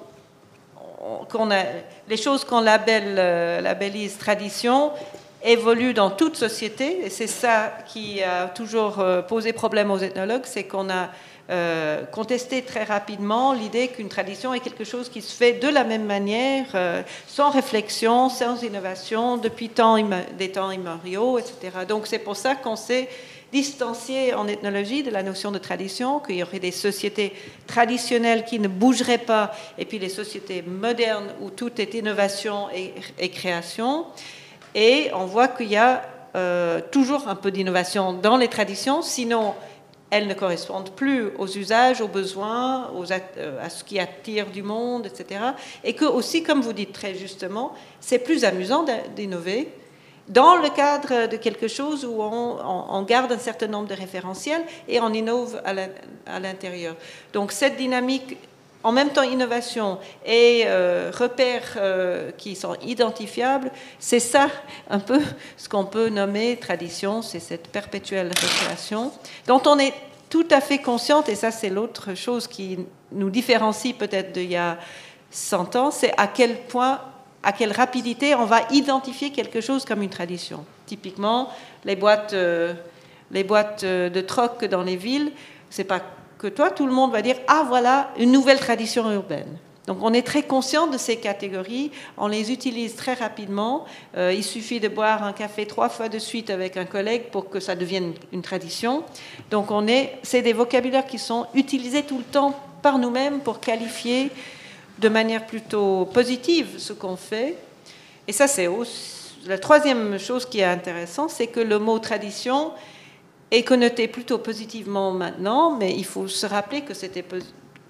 les choses qu'on labellise tradition évoluent dans toute société, et c'est ça qui a toujours posé problème aux ethnologues, c'est qu'on a contesté très rapidement l'idée qu'une tradition est quelque chose qui se fait de la même manière, sans réflexion, sans innovation, depuis des temps immémoriaux, etc. Donc c'est pour ça qu'on s'est distancié en ethnologie de la notion de tradition, qu'il y aurait des sociétés traditionnelles qui ne bougeraient pas, et puis les sociétés modernes où tout est innovation et création. Et on voit qu'il y a toujours un peu d'innovation dans les traditions, sinon elles ne correspondent plus aux usages, aux besoins, à ce qui attire du monde, etc. Et que aussi, comme vous dites très justement, c'est plus amusant d'innover dans le cadre de quelque chose où on garde un certain nombre de référentiels et on innove à l'intérieur. Donc cette dynamique, en même temps innovation et repères qui sont identifiables, c'est ça un peu ce qu'on peut nommer tradition, c'est cette perpétuelle récréation dont on est tout à fait consciente, et ça c'est l'autre chose qui nous différencie peut-être d'il y a 100 ans, c'est à quel point, à quelle rapidité on va identifier quelque chose comme une tradition. Typiquement, les boîtes de troc dans les villes, c'est pas que toi, tout le monde va dire « Ah, voilà, une nouvelle tradition urbaine ». Donc on est très conscient de ces catégories, on les utilise très rapidement. Il suffit de boire un café 3 fois de suite avec un collègue pour que ça devienne une tradition. Donc c'est des vocabulaires qui sont utilisés tout le temps par nous-mêmes pour qualifier de manière plutôt positive ce qu'on fait. Et ça, c'est la troisième chose qui est intéressante, c'est que le mot tradition est connoté plutôt positivement maintenant, mais il faut se rappeler que c'était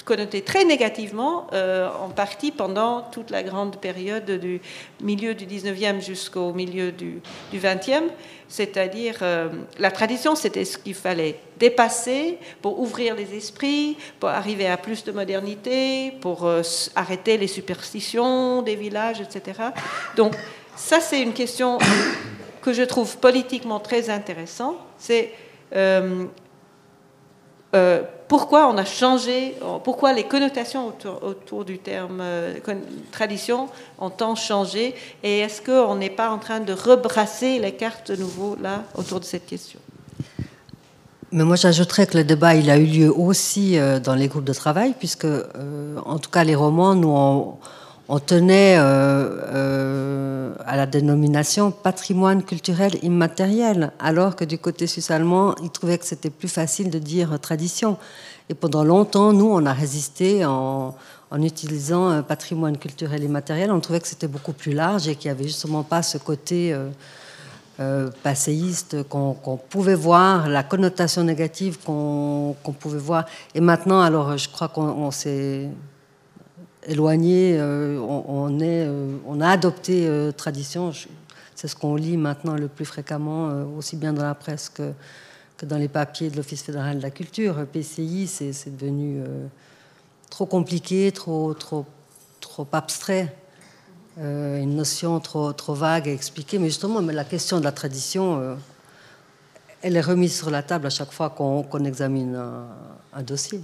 connoté très négativement, en partie pendant toute la grande période du milieu du 19e jusqu'au milieu du 20e. C'est-à-dire, la tradition, c'était ce qu'il fallait dépasser pour ouvrir les esprits, pour arriver à plus de modernité, pour arrêter les superstitions des villages, etc. Donc, ça, c'est une question que je trouve politiquement très intéressante. C'est pourquoi on a changé, pourquoi les connotations autour du terme tradition ont tant changé, et est-ce qu'on n'est pas en train de rebrasser les cartes de nouveau là autour de cette question? Mais moi, j'ajouterais que le débat, il a eu lieu aussi dans les groupes de travail, puisque, en tout cas, les romans, nous, on tenait à la dénomination patrimoine culturel immatériel, alors que du côté suisse-allemand, ils trouvaient que c'était plus facile de dire tradition. Et pendant longtemps, nous, on a résisté en utilisant patrimoine culturel immatériel. On trouvait que c'était beaucoup plus large et qu'il n'y avait justement pas ce côté passéiste qu'on pouvait voir, la connotation négative qu'on pouvait voir. Et maintenant, alors, je crois qu'on s'est éloigné, on a adopté tradition. C'est ce qu'on lit maintenant le plus fréquemment, aussi bien dans la presse que dans les papiers de l'Office fédéral de la culture. PCI, c'est devenu trop compliqué, trop abstrait, une notion trop vague à expliquer. Mais justement, la question de la tradition, elle est remise sur la table à chaque fois qu'on examine un dossier.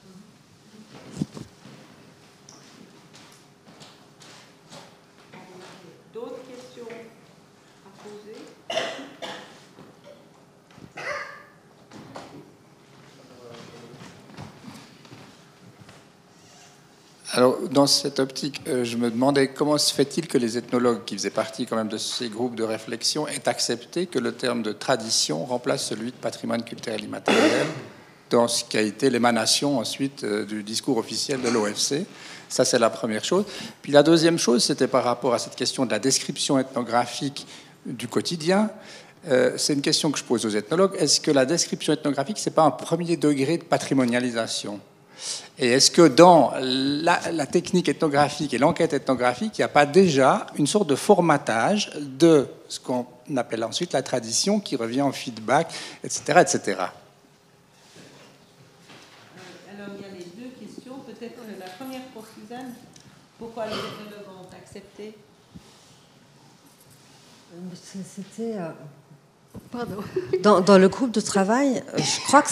Alors, dans cette optique, je me demandais comment se fait-il que les ethnologues, qui faisaient partie quand même de ces groupes de réflexion, aient accepté que le terme de tradition remplace celui de patrimoine culturel immatériel dans ce qui a été l'émanation ensuite du discours officiel de l'OFC. Ça, c'est la première chose. Puis la deuxième chose, c'était par rapport à cette question de la description ethnographique du quotidien. C'est une question que je pose aux ethnologues. Est-ce que la description ethnographique, c'est pas un premier degré de patrimonialisation ? Et est-ce que dans la technique ethnographique et l'enquête ethnographique, il n'y a pas déjà une sorte de formatage de ce qu'on appelle ensuite la tradition qui revient en feedback, etc., etc. Alors, il y a les deux questions. Peut-être la première pour Suzanne. Pourquoi les ethnologues ont accepté? C'était... Pardon. Dans le groupe de travail, je crois que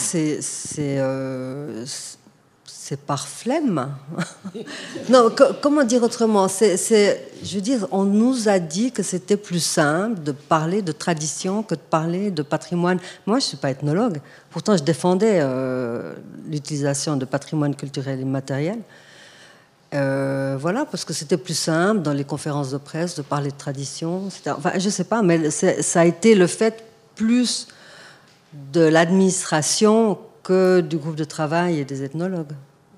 c'est par flemme. Non, comment dire autrement? Je veux dire, on nous a dit que c'était plus simple de parler de tradition que de parler de patrimoine. Moi, je ne suis pas ethnologue. Pourtant, je défendais l'utilisation de patrimoine culturel immatériel. Voilà, parce que c'était plus simple dans les conférences de presse de parler de tradition. Enfin, je ne sais pas, mais ça a été le fait plus de l'administration que du groupe de travail et des ethnologues.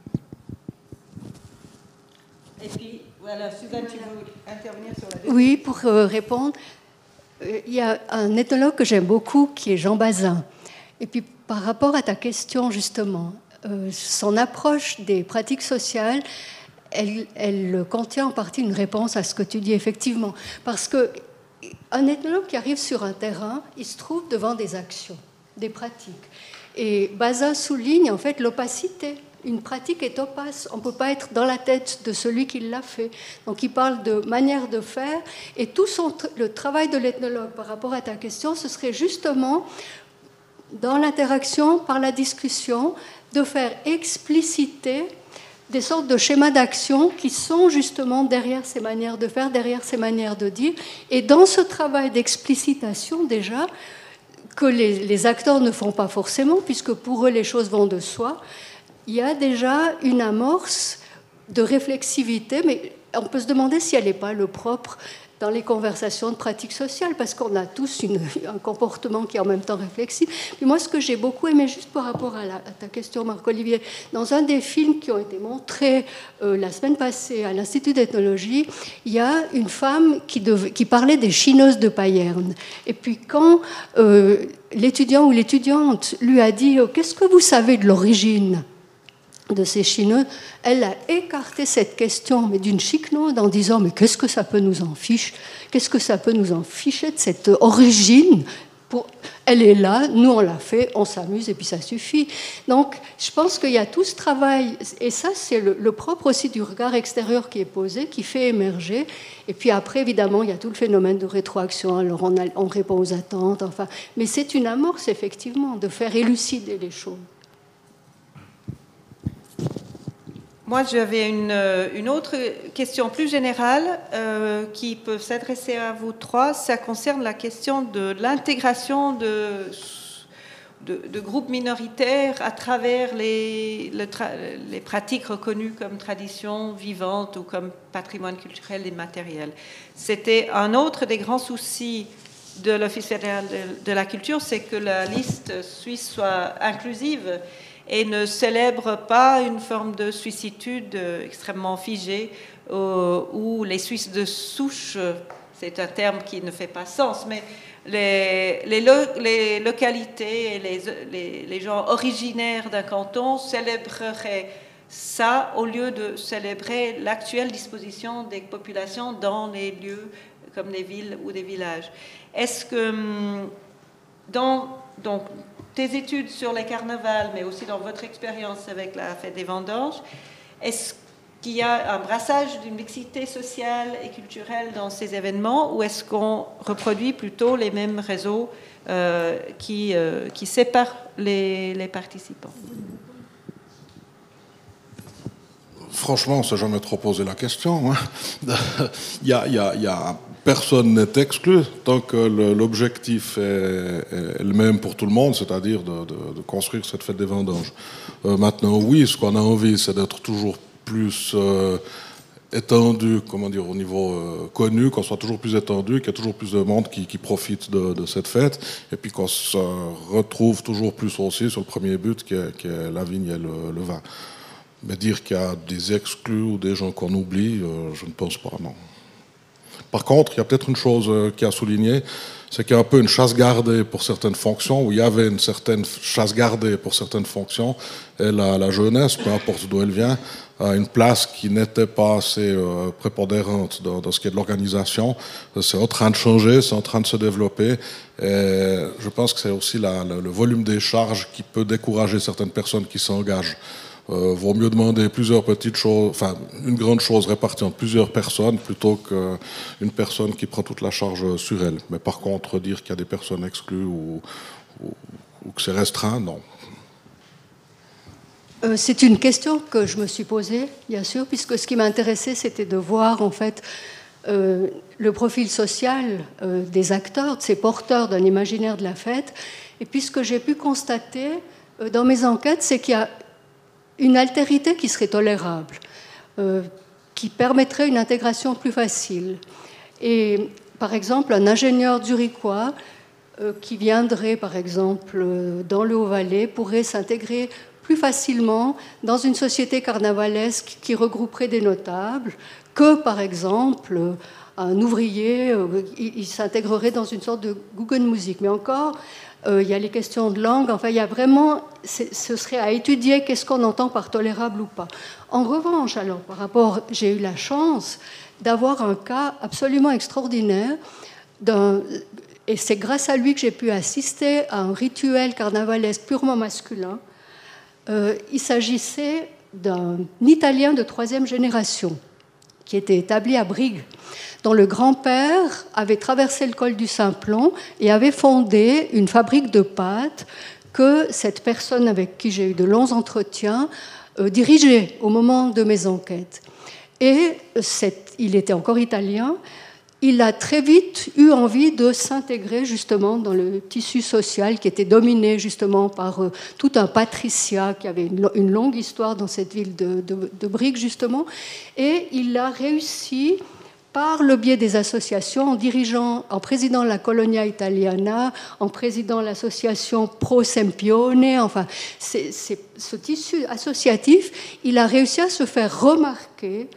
Et puis, voilà, Suzanne, tu veux intervenir sur la deuxième? Oui, pour répondre, il y a un ethnologue que j'aime beaucoup qui est Jean Bazin. Et puis, par rapport à ta question, justement, son approche des pratiques sociales, elle contient en partie une réponse à ce que tu dis, effectivement. Parce qu'un ethnologue qui arrive sur un terrain, il se trouve devant des actions, des pratiques. Et Bazin souligne, en fait, l'opacité. Une pratique est opaque, on ne peut pas être dans la tête de celui qui l'a fait. Donc il parle de manière de faire, et tout le travail de l'ethnologue par rapport à ta question, ce serait justement, dans l'interaction, par la discussion, de faire expliciter des sortes de schémas d'action qui sont justement derrière ces manières de faire, derrière ces manières de dire. Et dans ce travail d'explicitation, déjà, que les acteurs ne font pas forcément, puisque pour eux, les choses vont de soi, il y a déjà une amorce de réflexivité, mais on peut se demander si elle n'est pas le propre dans les conversations de pratique sociale, parce qu'on a tous un comportement qui est en même temps réflexif. Puis moi, ce que j'ai beaucoup aimé, juste par rapport à ta question, Marc-Olivier, dans un des films qui ont été montrés la semaine passée à l'Institut d'ethnologie, il y a une femme qui parlait des chineuses de Payerne. Et puis quand l'étudiant ou l'étudiante lui a dit « Qu'est-ce que vous savez de l'origine ?» de ces chineux, elle a écarté cette question, mais d'une chiquenaude, en disant mais qu'est-ce que ça peut nous en fiche? Qu'est-ce que ça peut nous en ficher de cette origine? Elle est là, nous on l'a fait, on s'amuse et puis ça suffit. Donc je pense qu'il y a tout ce travail, et ça c'est le propre aussi du regard extérieur qui est posé, qui fait émerger. Et puis après évidemment il y a tout le phénomène de rétroaction, alors on répond aux attentes, enfin, mais c'est une amorce effectivement de faire élucider les choses. Moi, j'avais une autre question plus générale qui peut s'adresser à vous trois. Ça concerne la question de l'intégration de groupes minoritaires à travers les pratiques reconnues comme tradition vivante ou comme patrimoine culturel immatériel. C'était un autre des grands soucis de l'Office fédéral de la culture, c'est que la liste suisse soit inclusive et ne célèbre pas une forme de suissitude extrêmement figée où les Suisses de souche, c'est un terme qui ne fait pas sens, mais les localités et les gens originaires d'un canton célébreraient ça au lieu de célébrer l'actuelle disposition des populations dans les lieux comme les villes ou des villages. Est-ce que donc, tes études sur les carnavals, mais aussi dans votre expérience avec la fête des vendanges, est-ce qu'il y a un brassage d'une mixité sociale et culturelle dans ces événements, ou est-ce qu'on reproduit plutôt les mêmes réseaux qui séparent les participants? Franchement, on ne s'est jamais trop posé la question. Personne n'est exclu tant que l'objectif est le même pour tout le monde, c'est-à-dire de construire cette fête des vendanges. Maintenant, oui, ce qu'on a envie, c'est d'être toujours plus étendu, au niveau connu, qu'on soit toujours plus étendu, qu'il y ait toujours plus de monde qui profite de cette fête, et puis qu'on se retrouve toujours plus aussi sur le premier but, qui est la vigne et le vin. Mais dire qu'il y a des exclus ou des gens qu'on oublie, je ne pense pas, non. Par contre, il y a peut-être une chose qui a souligné, c'est qu'il y a un peu une chasse gardée pour certaines fonctions, où il y avait une certaine chasse gardée pour certaines fonctions, et la jeunesse, peu importe d'où elle vient, a une place qui n'était pas assez prépondérante dans ce qui est de l'organisation. C'est en train de changer, c'est en train de se développer, et je pense que c'est aussi le volume des charges qui peut décourager certaines personnes qui s'engagent. Vaut mieux demander plusieurs petites choses, enfin une grande chose répartie entre plusieurs personnes plutôt qu'une personne qui prend toute la charge sur elle. Mais par contre, dire qu'il y a des personnes exclues ou que c'est restreint, non. C'est une question que je me suis posée, bien sûr, puisque ce qui m'intéressait, c'était de voir en fait le profil social des acteurs, de ces porteurs d'un imaginaire de la fête. Et puis ce que j'ai pu constater dans mes enquêtes, c'est qu'il y a une altérité qui serait tolérable, qui permettrait une intégration plus facile. Et par exemple, un ingénieur zurichois qui viendrait, par exemple, dans le Haut-Valais, pourrait s'intégrer plus facilement dans une société carnavalesque qui regrouperait des notables que, par exemple, un ouvrier, il s'intégrerait dans une sorte de Guggenmusik. Mais encore, il y a les questions de langue, enfin il y a vraiment, ce serait à étudier qu'est-ce qu'on entend par tolérable ou pas. En revanche, alors par rapport, j'ai eu la chance d'avoir un cas absolument extraordinaire, et c'est grâce à lui que j'ai pu assister à un rituel carnavalesque purement masculin. Il s'agissait d'un Italien de 3e génération qui était établi à Brigue, dont le grand-père avait traversé le col du Simplon et avait fondé une fabrique de pâtes que cette personne avec qui j'ai eu de longs entretiens dirigeait au moment de mes enquêtes. Et il était encore italien. Il a très vite eu envie de s'intégrer justement dans le tissu social qui était dominé justement par tout un patriciat qui avait une longue histoire dans cette ville de Brigue justement. Et il a réussi par le biais des associations, en présidant la Colonia Italiana, en présidant l'association Pro Sempione, enfin, ce tissu associatif, il a réussi à se faire remarquer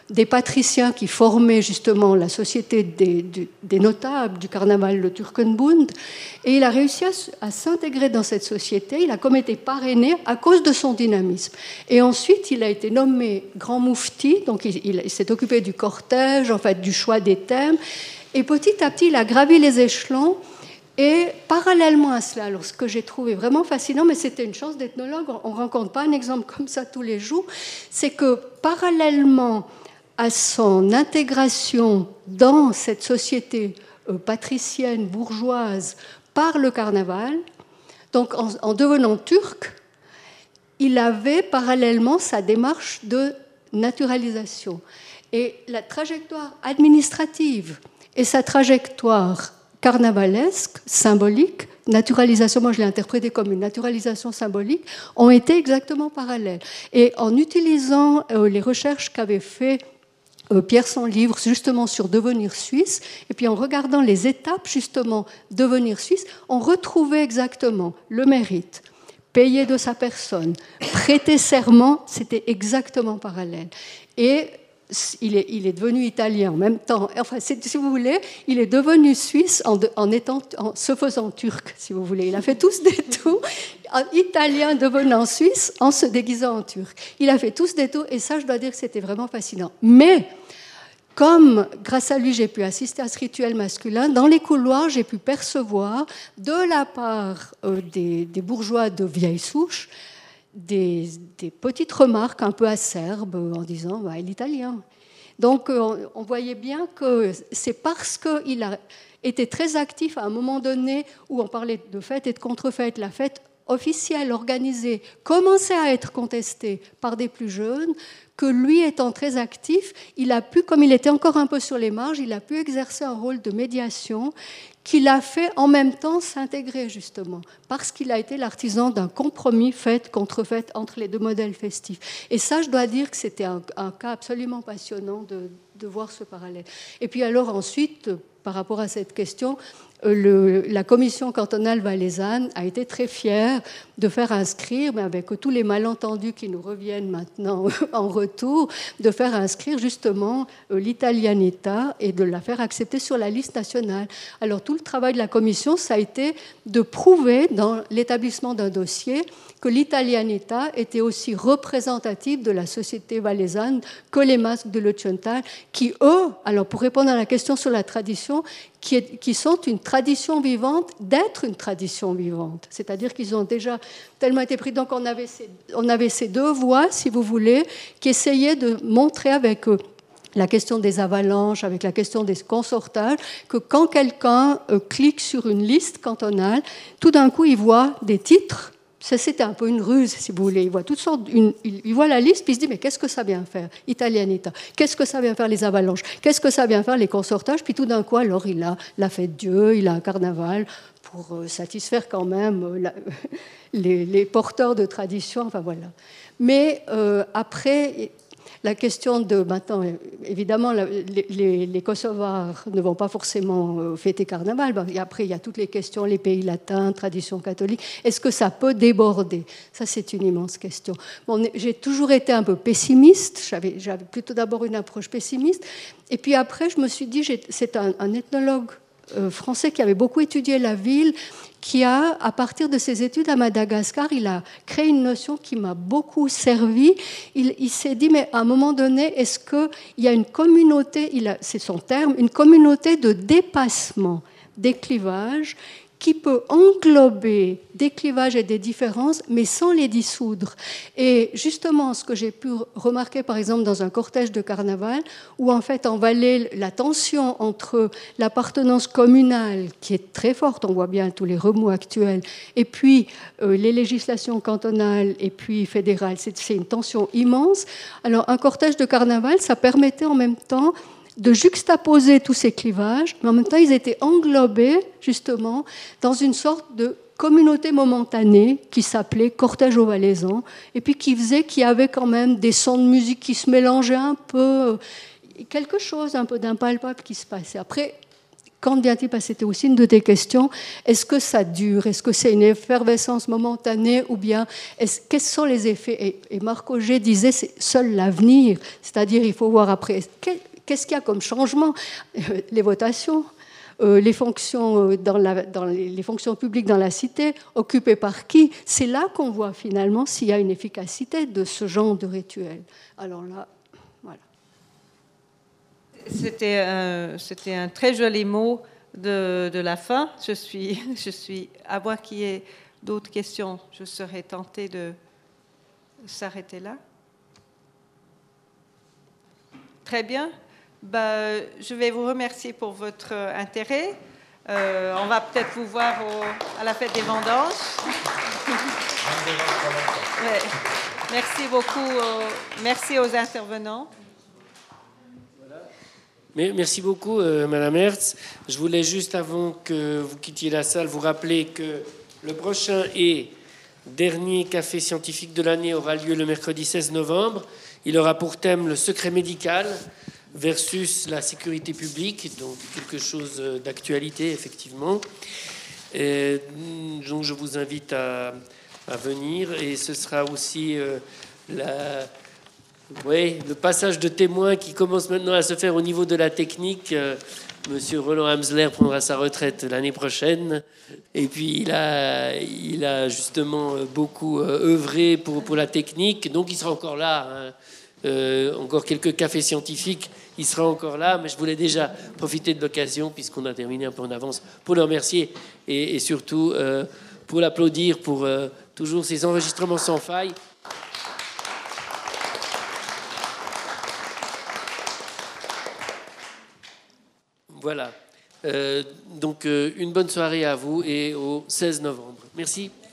des patriciens qui formaient justement la société des notables du carnaval, le Turkenbund, et il a réussi à s'intégrer dans cette société. Il a comme été parrainé à cause de son dynamisme. Et ensuite, il a été nommé grand moufti, donc il s'est occupé du cortège, en fait, du choix des thèmes, et petit à petit, il a gravi les échelons. Et parallèlement à cela, alors ce que j'ai trouvé vraiment fascinant, mais c'était une chance d'ethnologue, on ne rencontre pas un exemple comme ça tous les jours, c'est que parallèlement à son intégration dans cette société patricienne, bourgeoise, par le carnaval, donc en devenant turc, il avait parallèlement sa démarche de naturalisation. Et la trajectoire administrative et sa trajectoire carnavalesque, symbolique, naturalisation, moi je l'ai interprété comme une naturalisation symbolique, ont été exactement parallèles. Et en utilisant les recherches qu'avait fait Pierre son livre justement sur devenir suisse, et puis en regardant les étapes justement devenir suisse, on retrouvait exactement le mérite, payer de sa personne, prêter serment, c'était exactement parallèle. Et il est devenu italien en même temps. Enfin, si vous voulez, il est devenu suisse en se faisant turc, si vous voulez. Il a fait tous des tours. Italien devenant suisse en se déguisant en turc. Il a fait tous des tours et ça, je dois dire que c'était vraiment fascinant. Mais comme, grâce à lui, j'ai pu assister à ce rituel masculin, dans les couloirs, j'ai pu percevoir, de la part des bourgeois de vieille souche, des petites remarques un peu acerbes en disant bah, « l'italien ». Donc on voyait bien que c'est parce qu'il a été très actif à un moment donné où on parlait de fête et de contre-fête, la fête officielle, organisée, commençait à être contestée par des plus jeunes, que lui étant très actif, il a pu, comme il était encore un peu sur les marges, il a pu exercer un rôle de médiation qu'il a fait en même temps s'intégrer justement, parce qu'il a été l'artisan d'un compromis fête contre fête entre les deux modèles festifs. Et ça, je dois dire que c'était un cas absolument passionnant de voir ce parallèle. Et puis alors ensuite, par rapport à cette question, la commission cantonale valaisanne a été très fière de faire inscrire, mais avec tous les malentendus qui nous reviennent maintenant en retour, de faire inscrire justement l'italianità et de la faire accepter sur la liste nationale. Alors tout le travail de la commission, ça a été de prouver dans l'établissement d'un dossier que l'italianità était aussi représentative de la société valaisanne que les masques de Leuchtenthal, qui eux, alors pour répondre à la question sur la tradition, qui sont une tradition vivante d'être une tradition vivante. C'est-à-dire qu'ils ont déjà tellement été pris. Donc on avait ces deux voix, si vous voulez, qui essayaient de montrer avec la question des avalanches, avec la question des consortages, que quand quelqu'un clique sur une liste cantonale, tout d'un coup il voit des titres. Ça, c'était un peu une ruse, si vous voulez. Il voit toutes sortes, il voit la liste, puis il se dit, mais qu'est-ce que ça vient faire, Italianità? Qu'est-ce que ça vient faire, les avalanches? Qu'est-ce que ça vient faire, les consortages? Puis tout d'un coup, alors, il a la fête Dieu, il a un carnaval pour satisfaire quand même les porteurs de tradition, enfin voilà. Mais après... La question de maintenant, évidemment, les Kosovars ne vont pas forcément fêter carnaval. Et après, il y a toutes les questions, les pays latins, tradition catholique. Est-ce que ça peut déborder? Ça, c'est une immense question. Bon, j'ai toujours été un peu pessimiste. J'avais plutôt d'abord une approche pessimiste. Et puis après, je me suis dit, c'est un ethnologue français qui avait beaucoup étudié la ville, qui a, à partir de ses études à Madagascar, il a créé une notion qui m'a beaucoup servi. Il s'est dit, mais à un moment donné, est-ce qu'il y a une communauté, c'est son terme, une communauté de dépassement des clivages qui peut englober des clivages et des différences, mais sans les dissoudre. Et justement, ce que j'ai pu remarquer, par exemple, dans un cortège de carnaval, où en fait, en Valais, la tension entre l'appartenance communale, qui est très forte, on voit bien tous les remous actuels, et puis les législations cantonales et puis fédérales, c'est une tension immense. Alors, un cortège de carnaval, ça permettait en même temps de juxtaposer tous ces clivages, mais en même temps, ils étaient englobés, justement, dans une sorte de communauté momentanée qui s'appelait Cortège aux Valaisans, et puis qui faisait qu'il y avait quand même des sons de musique qui se mélangeaient un peu, quelque chose un peu d'impalpable qui se passait. Après, quand vient-il passer? C'était aussi une de tes questions. Est-ce que ça dure? Est-ce que c'est une effervescence momentanée? Ou bien, quels sont les effets? Et Marc Auger disait, c'est seul l'avenir. C'est-à-dire, il faut voir après. Qu'est-ce qu'il y a comme changement? Les votations, les fonctions, les fonctions publiques dans la cité, occupées par qui? C'est là qu'on voit finalement s'il y a une efficacité de ce genre de rituel. Alors là, voilà. C'était un très joli mot de la fin. Je suis, à moins qu'il y ait d'autres questions, je serais tentée de s'arrêter là. Très bien. Je vais vous remercier pour votre intérêt. On va peut-être vous voir à la fête des vendanges. Ouais. Merci beaucoup. Merci aux intervenants. Merci beaucoup, Madame Hertz. Je voulais juste, avant que vous quittiez la salle, vous rappeler que le prochain et dernier café scientifique de l'année aura lieu le mercredi 16 novembre. Il aura pour thème le secret médical versus la sécurité publique, donc quelque chose d'actualité, effectivement. Et donc, je vous invite à venir. Et ce sera aussi le passage de témoins qui commence maintenant à se faire au niveau de la technique. Monsieur Roland Hamsler prendra sa retraite l'année prochaine. Et puis, il a justement beaucoup œuvré pour la technique. Donc, il sera encore là. Encore quelques cafés scientifiques. Il sera encore là. Mais je voulais déjà profiter de l'occasion, puisqu'on a terminé un peu en avance, pour le remercier et surtout pour l'applaudir pour toujours ces enregistrements sans faille. Voilà. Donc, une bonne soirée à vous et au 16 novembre. Merci.